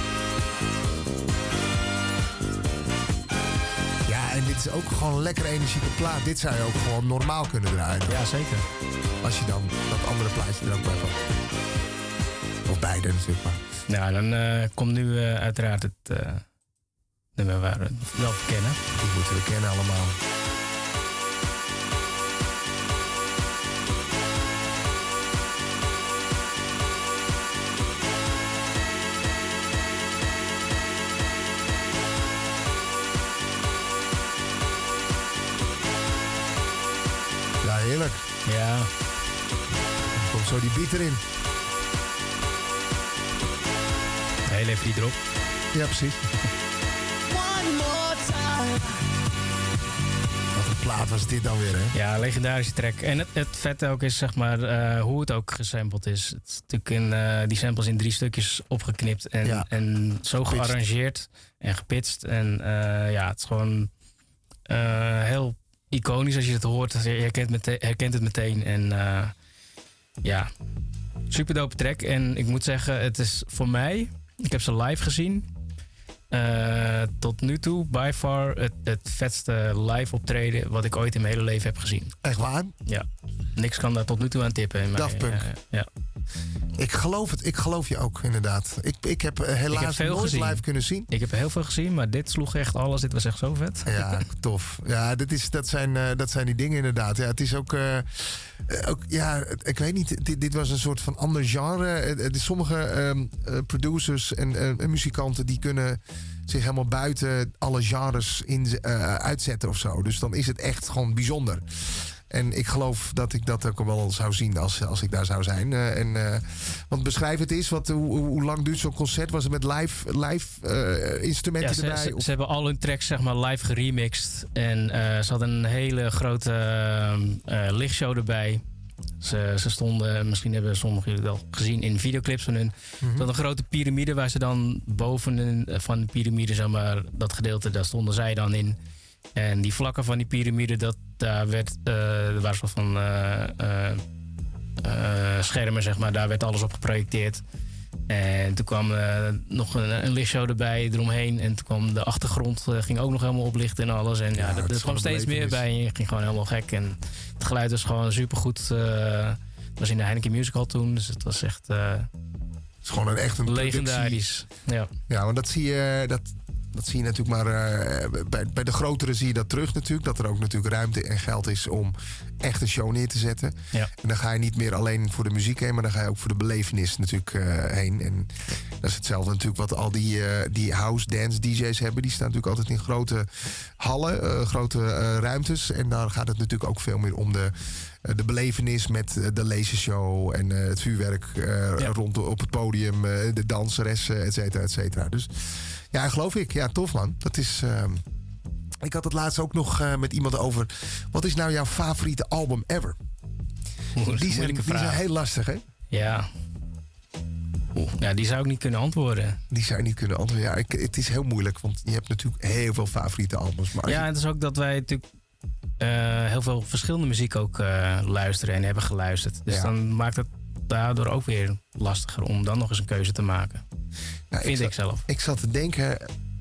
Ja, en dit is ook gewoon een lekkere energieke plaat. Dit zou je ook gewoon normaal kunnen draaien. Ja, zeker. Als je dan dat andere plaatje er ook bij pakt. Of beide natuurlijk maar. Nou, dan uh, komt nu uh, uiteraard het uh, nummer waar we het wel kennen. Die moeten we kennen allemaal. Ja, heerlijk. Ja. Dan komt zo die beat erin. Heel even die drop. Ja, precies. One more time. Wat een plaat was dit dan weer, hè? Ja, legendarische track. En het, het vet ook is, zeg maar, uh, hoe het ook gesampled is. Het is natuurlijk in, uh, die samples in drie stukjes opgeknipt. En, Ja. en zo Gepitcht. gearrangeerd en gepitcht. En uh, ja, het is gewoon uh, heel iconisch als je het hoort. Je herkent, mete- herkent het meteen. En uh, ja, super dope track. En ik moet zeggen, het is voor mij... Ik heb ze live gezien. Uh, tot nu toe, by far, het, het vetste live optreden wat ik ooit in mijn hele leven heb gezien. Echt waar? Ja. Niks kan daar tot nu toe aan tippen. In Daft mijn, Punk. uh, ja. Ik geloof het. Ik geloof je ook, inderdaad. Ik, ik heb uh, helaas Ik heb veel nooit gezien. live kunnen zien. Ik heb heel veel gezien, maar dit sloeg echt alles. Dit was echt zo vet. Ja, tof. Ja, dit is, dat, zijn, uh, dat zijn die dingen inderdaad. Ja, het is ook... Uh, ook ja, ik weet niet. Dit, dit was een soort van ander genre. Uh, sommige um, uh, producers en uh, muzikanten die kunnen zich helemaal buiten alle genres in, uh, uitzetten of zo. Dus dan is het echt gewoon bijzonder. En ik geloof dat ik dat ook wel zou zien als, als ik daar zou zijn. Uh, en, uh, want beschrijf het eens. Wat, hoe, hoe lang duurt zo'n concert? Was het met live, live uh, instrumenten Ja, ze, erbij? ze, ze hebben al hun tracks zeg maar live geremixed. En uh, ze hadden een hele grote uh, uh, lichtshow erbij. Ze, ze stonden, misschien hebben sommigen jullie het al gezien in videoclips van hun. Mm-hmm. Dat een grote piramide waar ze dan boven een, van de piramide, zeg maar, dat gedeelte, daar stonden zij dan in. En die vlakken van die piramide, dat, daar werd, uh, er waren soort van uh, uh, uh, schermen, zeg maar, daar werd alles op geprojecteerd. En toen kwam uh, nog een, een lichtshow erbij eromheen. En toen kwam de achtergrond, uh, ging ook nog helemaal oplichten en alles. En ja, Ja, ja het er is kwam gewoon een steeds meer belevenis. bij en je ging gewoon helemaal gek. En het geluid was gewoon supergoed. Uh, het was in de Heineken Music Hall toen, dus het was echt uh, Het is gewoon een echt een legendarisch. Ja. Ja, want dat zie je, dat, dat zie je natuurlijk maar... Uh, bij, bij de grotere zie je dat terug natuurlijk. Dat er ook natuurlijk ruimte en geld is om echt een show neer te zetten. Ja. En dan ga je niet meer alleen voor de muziek heen... maar dan ga je ook voor de belevenis natuurlijk uh, heen. En dat is hetzelfde natuurlijk wat al die, uh, die house dance D J's hebben. Die staan natuurlijk altijd in grote hallen, uh, grote uh, ruimtes. En daar gaat het natuurlijk ook veel meer om de... de belevenis met de lasershow en uh, het vuurwerk uh, Ja. rond op het podium, uh, de danseressen, et cetera, et cetera. Dus ja, geloof ik. Ja, tof man. Dat is. Uh, ik had het laatst ook nog uh, met iemand over. Wat is nou jouw favoriete album ever? Oeh, dat is een Die zijn, moeilijke die zijn vraag. heel lastig, hè? Ja. Oeh, ja, die zou ik niet kunnen antwoorden. Die zou je niet kunnen antwoorden. Ja, ik, het is heel moeilijk, want je hebt natuurlijk heel veel favoriete albums. Maar als Ja, je- het is ook dat wij natuurlijk uh, heel veel verschillende muziek ook uh, luisteren en hebben geluisterd. Dus Ja. dan maakt het daardoor ook weer lastiger om dan nog eens een keuze te maken. nou, vind zat- ik zelf. Ik zat te denken,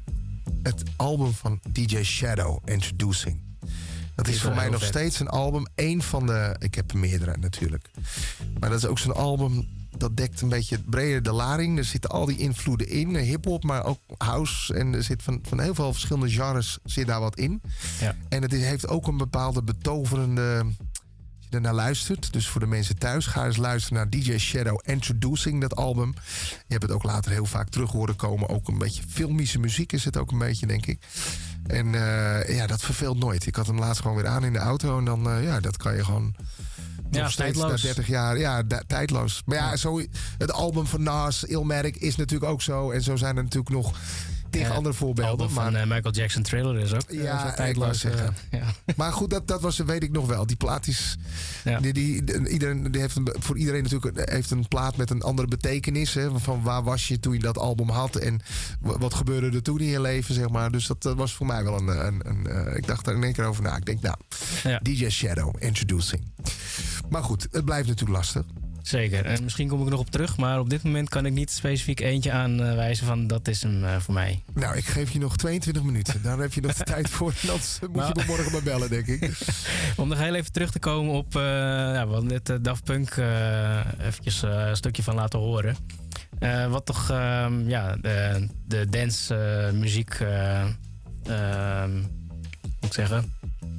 het album van D J Shadow, Introducing. Dat is, is voor wel mij heel nog vet. steeds een album. Eén van de... Ik heb er meerdere natuurlijk. Maar dat is ook zo'n album... Dat dekt een beetje breder de lading. Er zitten al die invloeden in. Hip-hop, maar ook house. En er zit van, van heel veel verschillende genres zit daar wat in. Ja. En het is, heeft ook een bepaalde betoverende... Als je ernaar luistert. Dus voor de mensen thuis. Ga eens luisteren naar D J Shadow Introducing, dat album. Je hebt het ook later heel vaak terug horen komen. Ook een beetje filmische muziek is het ook een beetje, denk ik. En uh, ja, dat verveelt nooit. Ik had hem laatst gewoon weer aan in de auto. En dan, uh, ja, dat kan je gewoon... Ja, nog steeds tijdloos. na dertig jaar. Ja, da- tijdloos. Maar ja, zo, het album van Nas, Illmatic, is natuurlijk ook zo. En zo zijn er natuurlijk nog tig Ja, andere voorbeelden. album Maar van uh, Michael Jackson Thriller is ook uh, ja, zo ik tijdloos. wou zeggen. Uh, ja. Maar goed, dat, dat was, weet ik nog wel. Die plaat is... Ja. Die, die, die- iedereen, die heeft een, voor iedereen natuurlijk een- heeft een plaat met een andere betekenis. Hè, van waar was je toen je dat album had en w- wat gebeurde er toen in je leven, zeg maar. Dus dat, dat was voor mij wel een... een, een uh, ik dacht er in één keer over na. Ik denk, nou, Ja. D J Shadow, Introducing. Maar goed, het blijft natuurlijk lastig. Zeker. En misschien kom ik er nog op terug, maar op dit moment kan ik niet specifiek eentje aanwijzen van dat is hem uh, voor mij. Nou, ik geef je nog tweeëntwintig minuten. Daar heb je nog de tijd voor. Anders moet Nou. je me morgen maar bellen, denk ik. Om nog heel even terug te komen op, uh, ja, we hadden net uh, Daft Punk uh, eventjes uh, een stukje van laten horen. Uh, wat toch, uh, ja, de, de dance uh, muziek, uh, uh, moet ik zeggen,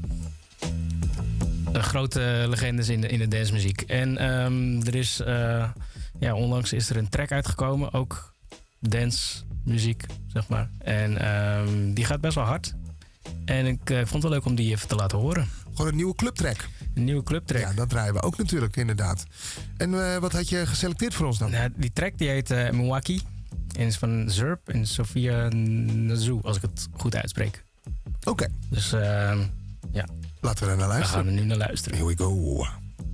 een grote legendes in de, in de dancemuziek. En um, er is, uh, ja, onlangs is er een track uitgekomen, ook dance muziek, zeg maar. En um, die gaat best wel hard. En ik uh, vond het wel leuk om die even te laten horen. Gewoon een nieuwe clubtrack. Een nieuwe clubtrack. Ja, dat draaien we ook natuurlijk, inderdaad. En uh, wat had je geselecteerd voor ons dan? Nou, die track die heet uh, Milwaukee. En is van Zurb en Sofia Nazou, als ik het goed uitspreek. Oké. Okay. Dus uh, ja. Laten we er naar luisteren. Daar gaan we nu naar luisteren. Here we go.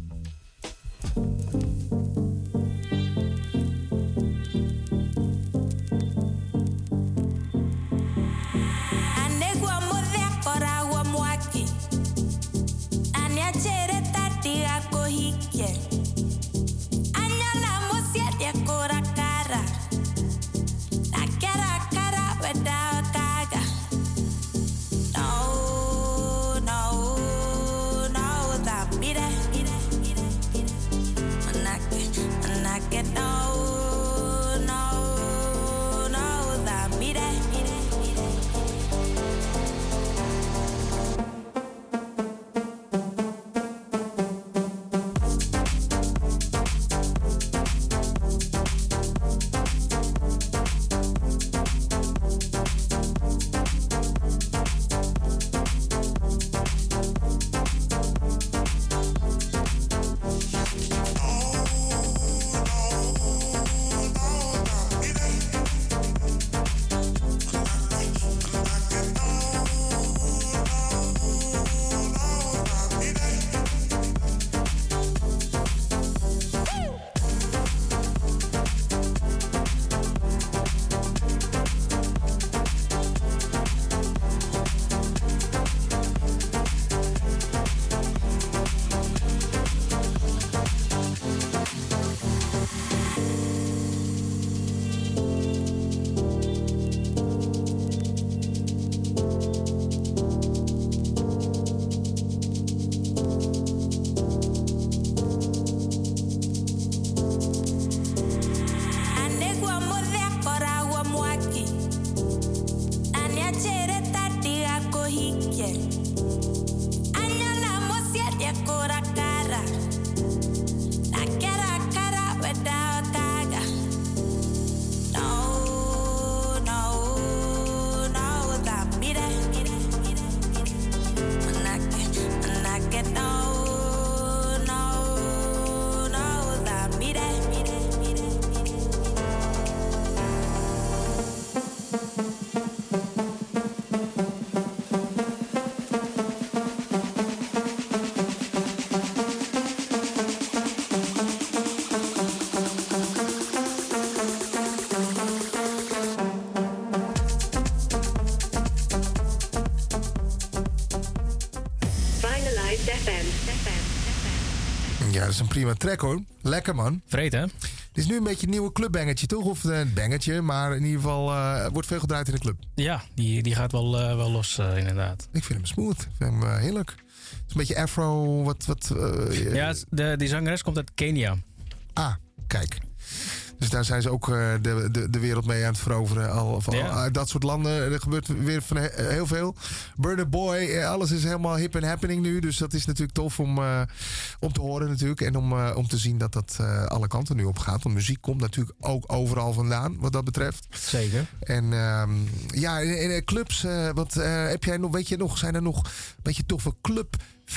Ja, dat is een prima track hoor. Lekker man. Vreed hè? Het is nu een beetje een nieuwe clubbangetje toch? Of een bangetje, maar in ieder geval uh, wordt veel gedraaid in de club. Ja, die, die gaat wel, uh, wel los uh, inderdaad. Ik vind hem smooth. Ik vind hem uh, heerlijk. Het is een beetje afro, wat... wat uh, ja, de, die zangeres komt uit Kenia. Ah, kijk. Dus daar zijn ze ook uh, de, de, de wereld mee aan het veroveren. Al, al, ja. uh, dat soort landen, er gebeurt weer van he, heel veel. Burna Boy, uh, alles is helemaal hip en happening nu. Dus dat is natuurlijk tof om, uh, om te horen natuurlijk. En om, uh, om te zien dat dat uh, alle kanten nu op gaat. Want muziek komt natuurlijk ook overal vandaan, wat dat betreft. Zeker. En uh, ja, in, in clubs, uh, wat uh, heb jij nog, weet je nog, zijn er nog een beetje toffe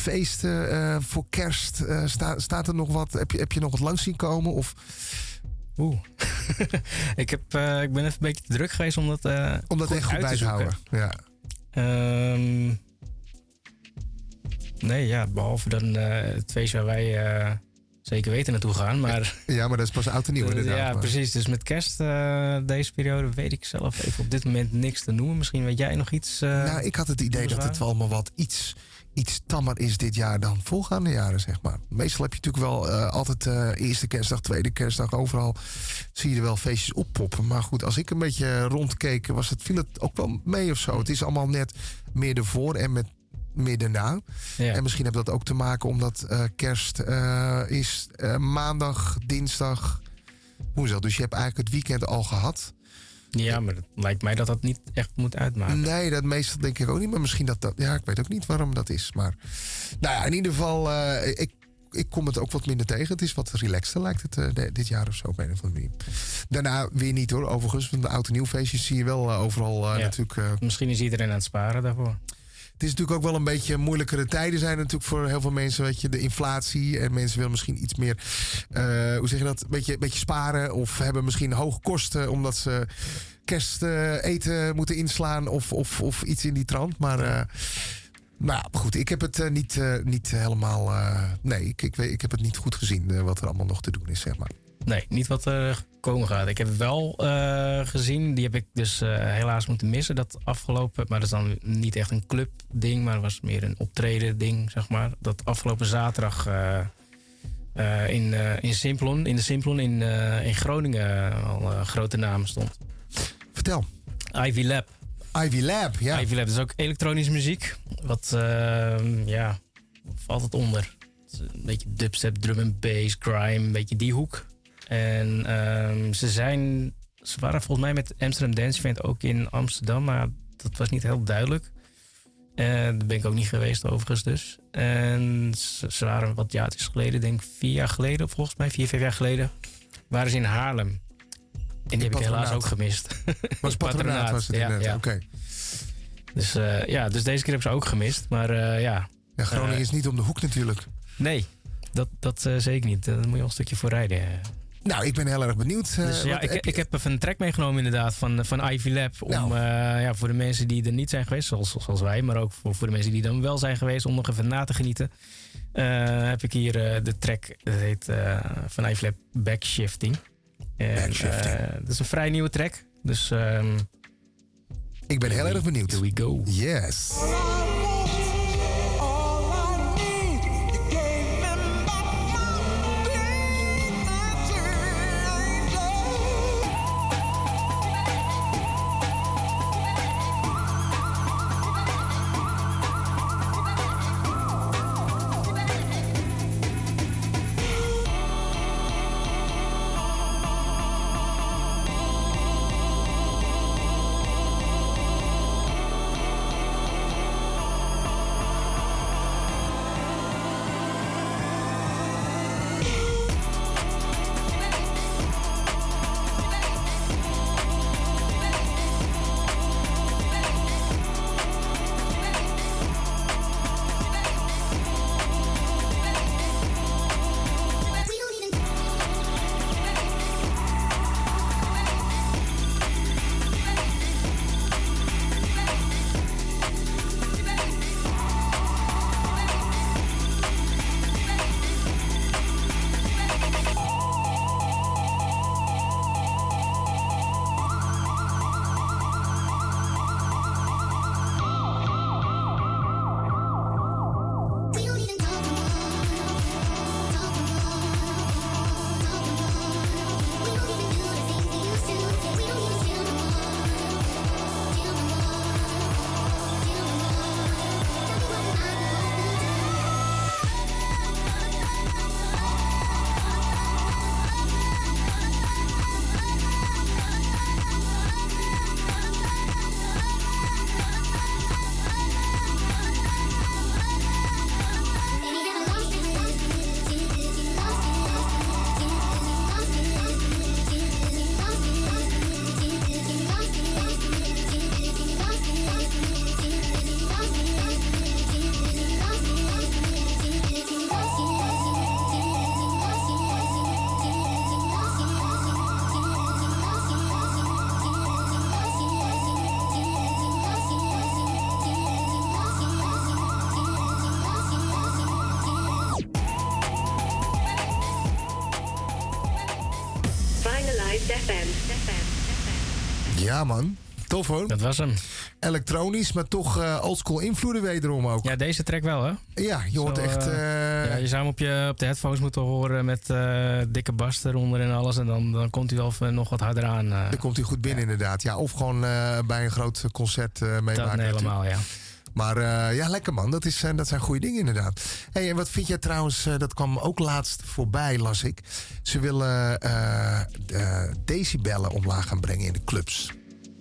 clubfeesten uh, voor kerst? Uh, sta, staat er nog wat? Heb je, heb je nog wat langs zien komen? Of... Oeh. ik, heb, uh, ik ben even een beetje te druk geweest om dat, uh, om dat echt goed bij te houden. Ja. Um, nee, ja, behalve dan uh, het feest waar wij uh, zeker weten naartoe gaan. Maar, ja, maar dat is pas oud en nieuw inderdaad. Ja, maar. precies. Dus met kerst uh, deze periode weet ik zelf even op dit moment niks te noemen. Misschien weet jij nog iets. Uh, nou, ik had het idee dat het wel allemaal wat iets... iets tammer is dit jaar dan voorgaande jaren, zeg maar. Meestal heb je natuurlijk wel uh, altijd uh, eerste kerstdag, tweede kerstdag, overal zie je er wel feestjes oppoppen. Maar goed, als ik een beetje rondkeek, was het, viel het ook wel mee of zo. Het is allemaal net meer ervoor en met meer daarna. Ja. En misschien heeft dat ook te maken omdat uh, kerst uh, is uh, maandag, dinsdag, woensdag. Dus je hebt eigenlijk het weekend al gehad. Ja, maar het lijkt mij dat dat niet echt moet uitmaken. Nee, dat meestal denk ik ook niet. Maar misschien dat dat... Ja, ik weet ook niet waarom dat is. Maar nou ja, in ieder geval... Uh, ik, ik kom het ook wat minder tegen. Het is wat relaxter lijkt het uh, de, dit jaar of zo. Op een of andere manier. Daarna weer niet hoor, overigens. Want de oud en nieuw feestjes zie je wel uh, overal uh, ja, natuurlijk... Uh, misschien is iedereen aan het sparen daarvoor. Het is natuurlijk ook wel een beetje moeilijkere tijden zijn natuurlijk voor heel veel mensen. Weet je, de inflatie en mensen willen misschien iets meer, uh, hoe zeg je dat, een beetje, beetje sparen. Of hebben misschien hoge kosten omdat ze kersteten uh, moeten inslaan of, of, of iets in die trant. Maar uh, nou goed, ik heb het uh, niet, uh, niet helemaal, uh, nee, ik, ik, weet, ik heb het niet goed gezien uh, wat er allemaal nog te doen is, zeg maar. Nee, niet wat er komen gaat. Ik heb het wel uh, gezien. Die heb ik dus uh, helaas moeten missen. Dat afgelopen, maar dat is dan niet echt een clubding, maar het was meer een optreden ding, zeg maar. Dat afgelopen zaterdag uh, uh, in, uh, in Simplon, in de Simplon in, uh, in Groningen al uh, grote namen stond. Vertel. Ivy Lab. Ivy Lab, ja. Ivy Lab, dat is ook elektronische muziek. Wat, uh, ja, valt het onder. Het is een beetje dubstep, drum and bass, grime, een beetje die hoek. En um, ze zijn, ze waren volgens mij met Amsterdam Dance Event ook in Amsterdam, maar dat was niet heel duidelijk. En daar ben ik ook niet geweest overigens dus. En ze, ze waren wat jaartjes geleden, denk ik vier jaar geleden, volgens mij vier, vijf jaar geleden, waren ze in Haarlem. En die heb ik helaas ook gemist. Was patronaat was het ja, inderdaad, ja. oké. Okay. Dus uh, ja, dus deze keer heb ik ze ook gemist, maar uh, ja. Ja, Groningen uh, is niet om de hoek natuurlijk. Nee, dat, dat uh, zeker niet. Daar moet je wel een stukje voor rijden. Nou, ik ben heel erg benieuwd. Uh, dus, ja, ik, heb je... ik heb even een track meegenomen inderdaad van, van Ivy Lab. Om nou. uh, ja, voor de mensen die er niet zijn geweest, zoals, zoals wij. Maar ook voor, voor de mensen die dan wel zijn geweest, om nog even na te genieten. Uh, heb ik hier uh, de track, dat heet uh, van Ivy Lab Backshifting. En, Backshifting. Uh, dat is een vrij nieuwe track. Dus um, ik ben heel we, erg benieuwd. Here we go. Yes. F M. Ja, man. Tof hoor. Dat was hem. Elektronisch, maar toch uh, oldschool invloeden wederom ook. Ja, deze track wel, hè? Ja, je hoort Zo, echt... Uh... Ja, je zou hem op, je, op de headphones moeten horen met uh, dikke bas eronder en alles. En dan, dan komt hij wel nog wat harder aan. Uh. Dan komt hij goed binnen, ja. inderdaad. Ja, of gewoon uh, bij een groot concert uh, meemaken. Dat helemaal, ja. Maar uh, ja, lekker man. Dat, is, uh, dat zijn goede dingen inderdaad. Hey, en wat vind jij trouwens, uh, dat kwam ook laatst voorbij, las ik. Ze willen uh, uh, decibellen omlaag gaan brengen in de clubs.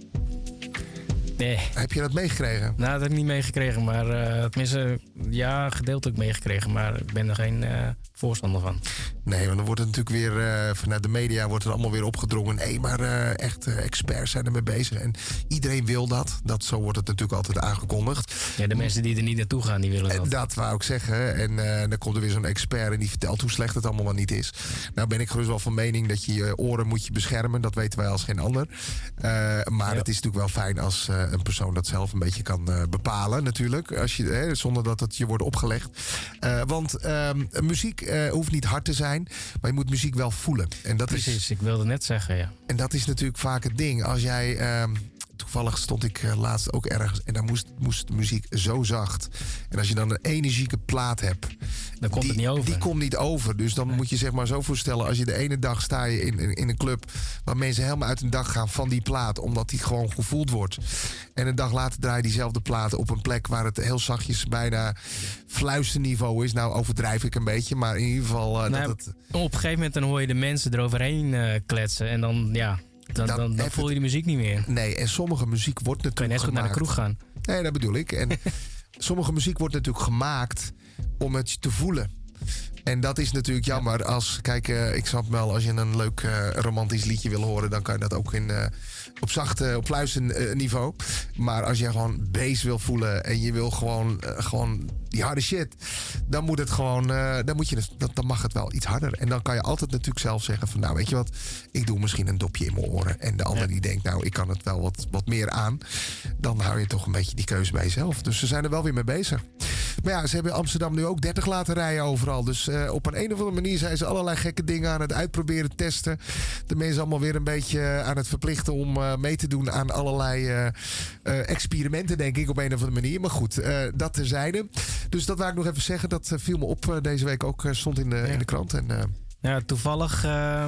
Nee. Heb je dat meegekregen? Nou, dat heb ik niet meegekregen. Maar uh, tenminste, ja, gedeeltelijk meegekregen. Maar ik ben er geen uh, voorstander van. Nee, want dan wordt het natuurlijk weer uh, vanuit de media wordt het allemaal weer opgedrongen. Nee, maar uh, echt uh, experts zijn ermee bezig. En iedereen wil dat. dat. Zo wordt het natuurlijk altijd aangekondigd. Ja, de mensen die er niet naartoe gaan, die willen dat. En dat wou ik zeggen. En uh, dan komt er weer zo'n expert en die vertelt hoe slecht het allemaal wel niet is. Nou ben ik gerust wel van mening dat je je oren moet je beschermen. Dat weten wij als geen ander. Uh, maar ja. Het is natuurlijk wel fijn als uh, een persoon dat zelf een beetje kan uh, bepalen natuurlijk. Als je, hè, zonder dat het je wordt opgelegd. Uh, want uh, muziek uh, hoeft niet hard te zijn. Maar je moet muziek wel voelen. En dat Precies, is, ik wilde net zeggen, ja. En dat is natuurlijk vaak het ding. Als jij... Uh, Toevallig stond ik uh, laatst ook ergens en daar moest, moest de muziek zo zacht. En als je dan een energieke plaat hebt, dan komt die, het niet over. Die komt niet over. Dus dan nee. moet je zeg maar zo voorstellen, als je de ene dag sta je in, in, in een club waar mensen helemaal uit hun dag gaan van die plaat, omdat die gewoon gevoeld wordt. En een dag later draai je diezelfde plaat op een plek waar het heel zachtjes bijna fluisterniveau is. Nou overdrijf ik een beetje, maar in ieder geval uh, nou, dat het... Op een gegeven moment dan hoor je de mensen eroverheen uh, kletsen en dan ja... Dan, dan, dan, dan voel je de muziek niet meer. Nee, en sommige muziek wordt natuurlijk kan je net goed naar de kroeg gaan. Nee, dat bedoel ik. En sommige muziek wordt natuurlijk gemaakt om het te voelen. En dat is natuurlijk jammer. Als, kijk, uh, ik snap wel, als je een leuk uh, romantisch liedje wil horen, dan kan je dat ook in, uh, op zachte, op luisterniveau. Maar als je gewoon bass wil voelen en je wil gewoon, uh, gewoon die harde shit, dan moet het gewoon, uh, dan, moet je het, dan, dan mag het wel iets harder. En dan kan je altijd natuurlijk zelf zeggen van, nou weet je wat, ik doe misschien een dopje in mijn oren. En de ander ja. die denkt, nou ik kan het wel wat, wat meer aan. Dan hou je toch een beetje die keuze bij jezelf. Dus ze zijn er wel weer mee bezig. Maar ja, ze hebben in Amsterdam nu ook dertig laten rijden overal. Dus uh, op een, een of andere manier zijn ze allerlei gekke dingen aan het uitproberen, testen. De mensen allemaal weer een beetje aan het verplichten om uh, mee te doen aan allerlei uh, uh, experimenten, denk ik, op een of andere manier. Maar goed, uh, dat terzijde. Dus dat wou ik nog even zeggen. Dat uh, viel me op uh, deze week ook. Uh, stond in de, ja. in de krant. En, uh... ja, toevallig uh,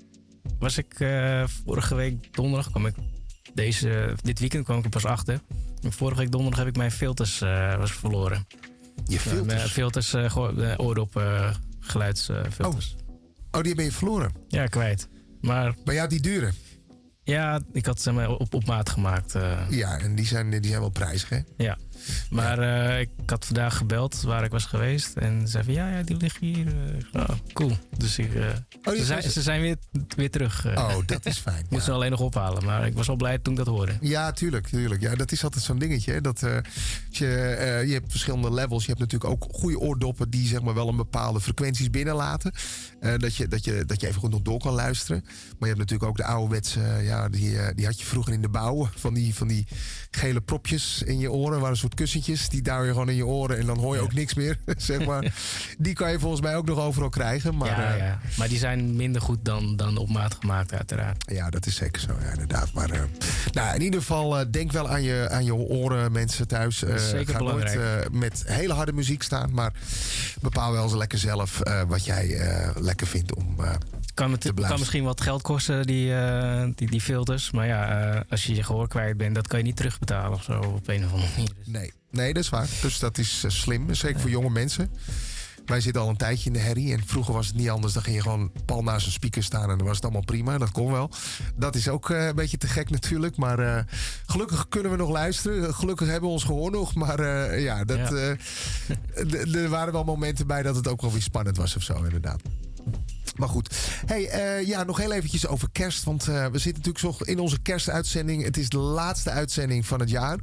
was ik uh, vorige week donderdag, kwam ik deze, dit weekend kwam ik er pas achter. En vorige week donderdag heb ik mijn filters uh, was verloren. Je filters? Uh, filters, uh, uh, oordop uh, geluidsfilters. Uh, oh. oh, die ben je verloren? Ja, kwijt. Maar, maar ja, die duren? Ja, ik had ze maar op, op maat gemaakt. Uh. Ja, en die zijn, die zijn wel prijzig, hè? Ja. Maar uh, ik had vandaag gebeld waar ik was geweest. En ze zei van, ja, ja, die liggen hier. Uh, oh, cool. Dus ik, uh, oh, ze, zijn, ze zijn weer, weer terug. Uh. Oh, dat is fijn. Moet ja. ze alleen nog ophalen. Maar ik was wel blij toen ik dat hoorde. Ja, tuurlijk. tuurlijk. Ja, dat is altijd zo'n dingetje. Hè? Dat, uh, je, uh, je hebt verschillende levels. Je hebt natuurlijk ook goede oordoppen die zeg maar wel een bepaalde frequenties binnenlaten. Uh, dat, je, dat, je, dat je even goed nog door kan luisteren. Maar je hebt natuurlijk ook de ouderwetse, uh, ja, die, uh, die had je vroeger in de bouw. Van die, van die gele propjes in je oren. Waar een soort kussentjes. Die duw je gewoon in je oren en dan hoor je ook niks meer. Zeg maar. Die kan je volgens mij ook nog overal krijgen. Maar, ja, ja. maar die zijn minder goed dan, dan op maat gemaakt, uiteraard. Ja, dat is zeker zo, ja, inderdaad. Maar uh, nou, in ieder geval, uh, denk wel aan je, aan je oren, mensen thuis. Uh, zeker ga belangrijk. nooit uh, met hele harde muziek staan, maar bepaal wel eens lekker zelf uh, wat jij uh, lekker vindt om uh, kan het, te blijven. kan misschien wat geld kosten, die, uh, die, die filters. Maar ja, uh, als je je gehoor kwijt bent, dat kan je niet terugbetalen of zo op een of andere manier. Nee, nee dat is waar. Dus dat is uh, slim, zeker voor jonge mensen. Wij zitten al een tijdje in de herrie. En vroeger was het niet anders. Dan ging je gewoon pal naast een speaker staan. En dan was het allemaal prima. Dat kon wel. Dat is ook uh, een beetje te gek natuurlijk. Maar uh, gelukkig kunnen we nog luisteren. Gelukkig hebben we ons gehoor nog. Maar uh, ja, dat, ja. Uh, er waren wel momenten bij dat het ook wel weer spannend was of zo, inderdaad. Maar goed. Hey, uh, ja, nog heel eventjes over kerst. Want uh, we zitten natuurlijk zo in onze kerstuitzending. Het is de laatste uitzending van het jaar.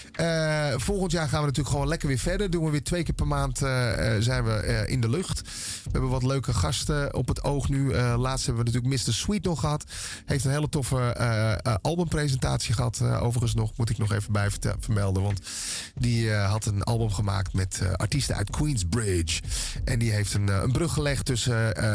Uh, volgend jaar gaan we natuurlijk gewoon lekker weer verder. Doen we weer twee keer per maand uh, zijn we uh, in de lucht. We hebben wat leuke gasten op het oog nu. Uh, laatst hebben we natuurlijk mister Sweet nog gehad. Heeft een hele toffe uh, uh, albumpresentatie gehad. Uh, overigens nog, moet ik nog even bij vermelden. Want die uh, had een album gemaakt met uh, artiesten uit Queensbridge. En die heeft een, uh, een brug gelegd tussen uh, Den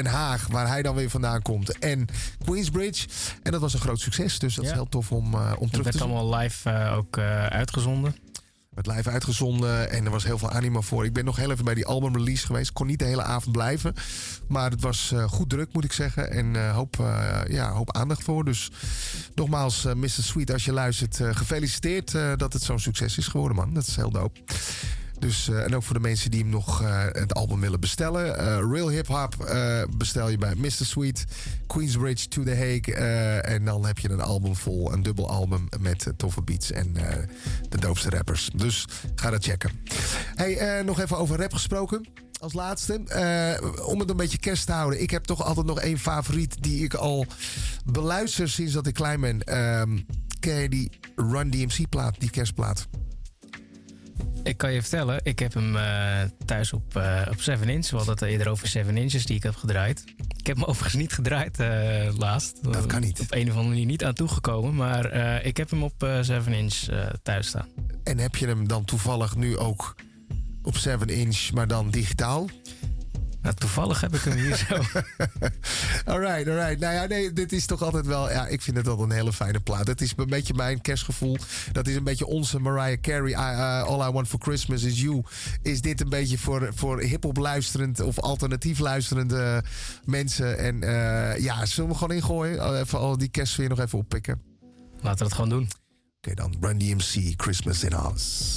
Den Haag, waar hij dan weer vandaan komt. En Queensbridge. En dat was een groot succes. Dus dat Ja. is heel tof om, uh, om terug te Het zien. werd allemaal live uh, ook uh, uitgezonden. Werd live uitgezonden en er was heel veel animo voor. Ik ben nog heel even bij die albumrelease geweest. Kon niet de hele avond blijven. Maar het was uh, goed druk, moet ik zeggen. En uh, hoop, uh, ja, hoop aandacht voor. Dus nogmaals, uh, mister Sweet, als je luistert, uh, gefeliciteerd uh, dat het zo'n succes is geworden, man. Dat is heel dope. Dus, uh, en ook voor de mensen die hem nog uh, het album willen bestellen. Uh, Real Hip Hop uh, bestel je bij mister Sweet, Queensbridge to The Hague. Uh, en dan heb je een album vol, een dubbel album met uh, toffe beats en uh, de doopste rappers. Dus ga dat checken. Hey, uh, nog even over rap gesproken. Als laatste, uh, om het een beetje kerst te houden. Ik heb toch altijd nog één favoriet die ik al beluister sinds dat ik klein ben. Um, ken je die Run D M C plaat, die kerstplaat? Ik kan je vertellen, ik heb hem uh, thuis op, uh, op seven inch. We hadden het eerder over seven inches die ik heb gedraaid. Ik heb hem overigens niet gedraaid uh, laatst. Dat kan niet. Op een of andere manier niet aan toegekomen. Maar uh, ik heb hem op uh, seven inch uh, thuis staan. En heb je hem dan toevallig nu ook op seven inch, maar dan digitaal? Nou, toevallig heb ik hem hier zo. alright, alright. Nou ja, nee, dit is toch altijd wel... Ja, ik vind het altijd een hele fijne plaat. Het is een beetje mijn kerstgevoel. Dat is een beetje onze Mariah Carey. I, uh, All I Want For Christmas Is You. Is dit een beetje voor, voor hiphop luisterend of alternatief luisterende mensen. En uh, ja, zullen we gewoon ingooien? Even al die kerstsfeer nog even oppikken. Laten we het gewoon doen. Oké, okay, dan Run D M C, Christmas in Hollis.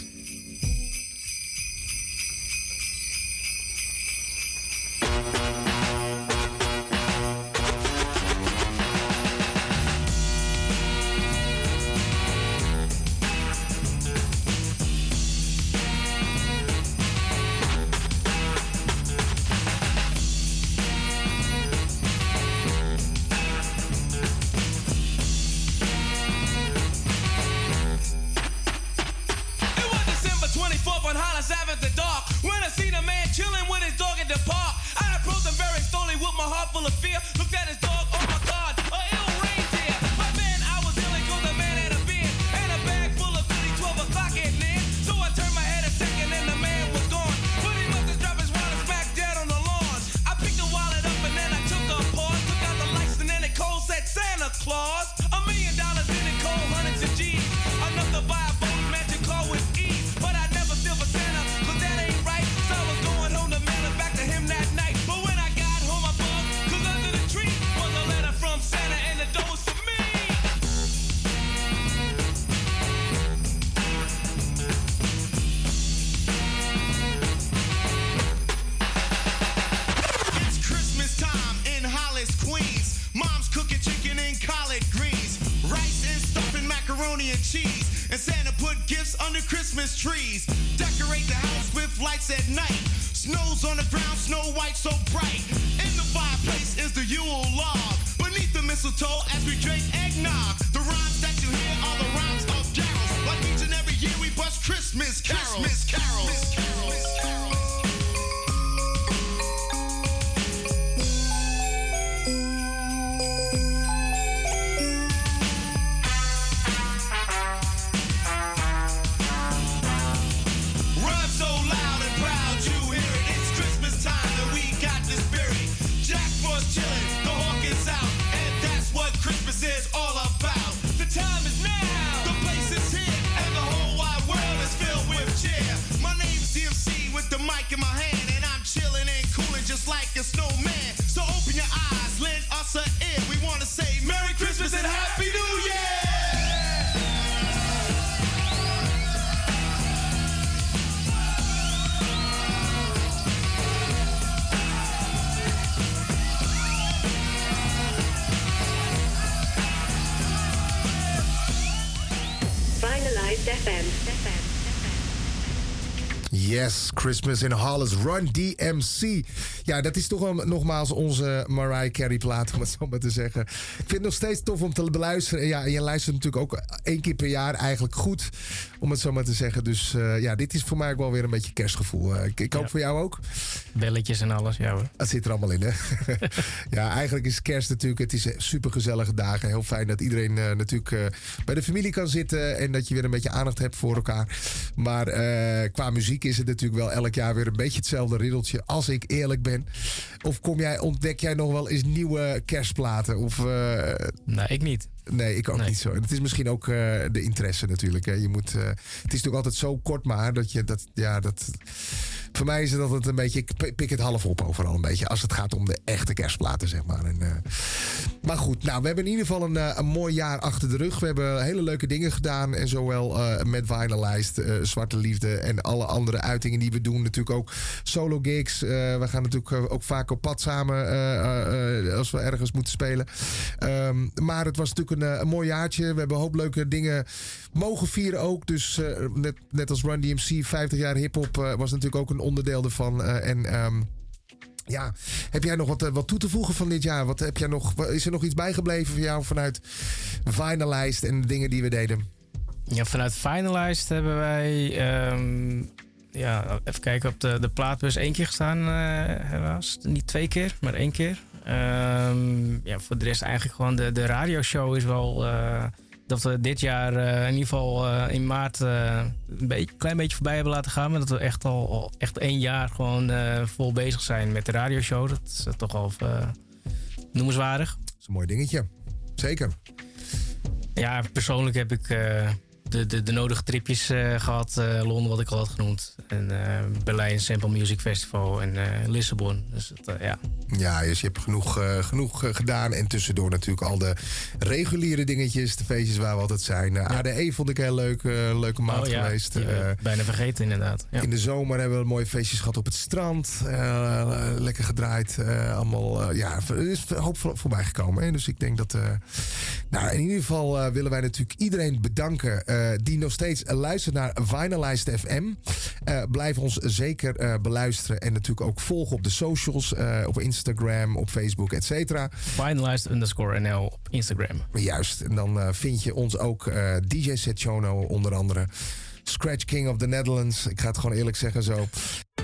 Yes, Christmas in Hollis, Run D M C. Ja, dat is toch wel nogmaals onze Mariah Carey plaat, om het zo maar te zeggen. Ik vind het nog steeds tof om te beluisteren. Ja, en je luistert natuurlijk ook één keer per jaar eigenlijk goed, om het zo maar te zeggen. Dus uh, ja, dit is voor mij ook wel weer een beetje kerstgevoel. Uh, ik ik hoop ja. voor jou ook. Belletjes en alles, ja hoor. Dat zit er allemaal in, hè? Ja, eigenlijk is kerst natuurlijk, het is super gezellige dagen. Heel fijn dat iedereen uh, natuurlijk uh, bij de familie kan zitten en dat je weer een beetje aandacht hebt voor elkaar. Maar uh, qua muziek muziek is het natuurlijk wel elk jaar weer een beetje hetzelfde riddeltje, als ik eerlijk ben. Of kom jij, ontdek jij nog wel eens nieuwe kerstplaten? Of, uh... Nee, ik niet. Nee, ik ook nee. niet zo. En het is misschien ook uh, de interesse natuurlijk. Hè. Je moet, uh, het is natuurlijk altijd zo kort maar dat je dat, ja, dat. Voor mij is het altijd een beetje, ik pik het half op overal een beetje, als het gaat om de echte kerstplaten, zeg maar. En, uh, maar goed, nou, we hebben in ieder geval een, uh, een mooi jaar achter de rug. We hebben hele leuke dingen gedaan. En zowel uh, met Vinylized, uh, Zwarte Liefde en alle andere uitingen die we doen. Natuurlijk ook solo gigs. Uh, we gaan natuurlijk uh, ook vaak op pad samen uh, uh, als we ergens moeten spelen. Um, maar het was natuurlijk een, een mooi jaartje. We hebben een hoop leuke dingen mogen vieren ook. Dus uh, net, net als Run D M C, vijftig jaar hiphop uh, was natuurlijk ook een onderdeel ervan. Uh, en um, ja, heb jij nog wat, uh, wat toe te voegen van dit jaar? Wat heb jij nog, is er nog iets bijgebleven voor jou vanuit Vinylized en de dingen die we deden? Ja, vanuit Vinylized hebben wij um, ja, even kijken, op de, de plaatbus één keer gestaan, uh, helaas. Niet twee keer, maar één keer. Um, ja, voor de rest eigenlijk gewoon de, de radioshow is wel uh, dat we dit jaar uh, in ieder geval uh, in maart uh, een beetje, klein beetje voorbij hebben laten gaan. Maar dat we echt al, al echt één jaar gewoon uh, vol bezig zijn met de radioshow. Dat is uh, toch al uh, noemenswaardig. Dat is een mooi dingetje. Zeker. Ja, persoonlijk heb ik uh, de, de, de nodige tripjes uh, gehad. Uh, Londen, wat ik al had genoemd. En uh, Berlijn Sample Music Festival en uh, Lissabon. Dus dat, uh, ja. Ja, dus je hebt genoeg, uh, genoeg uh, gedaan. En tussendoor natuurlijk al de reguliere dingetjes. De feestjes waar we altijd zijn. Uh, ja. A D E vond ik heel leuk. Uh, leuke maand oh, ja. geweest. Uh, bijna vergeten inderdaad. Ja. In de zomer hebben we mooie feestjes gehad op het strand. Uh, lekker gedraaid. Uh, allemaal, uh, ja, er is een hoop voor, voorbij gekomen. Hè? Dus ik denk dat... Uh, nou, in ieder geval uh, willen wij natuurlijk iedereen bedanken... Uh, die nog steeds uh, luistert naar Vinylized F M. Uh, blijf ons zeker uh, beluisteren. En natuurlijk ook volgen op de socials. Uh, op Instagram, op Facebook, et cetera. Vinylized underscore N L op Instagram. Juist. En dan uh, vind je ons ook uh, D J Setchono onder andere. Scratch King of the Netherlands. Ik ga het gewoon eerlijk zeggen zo.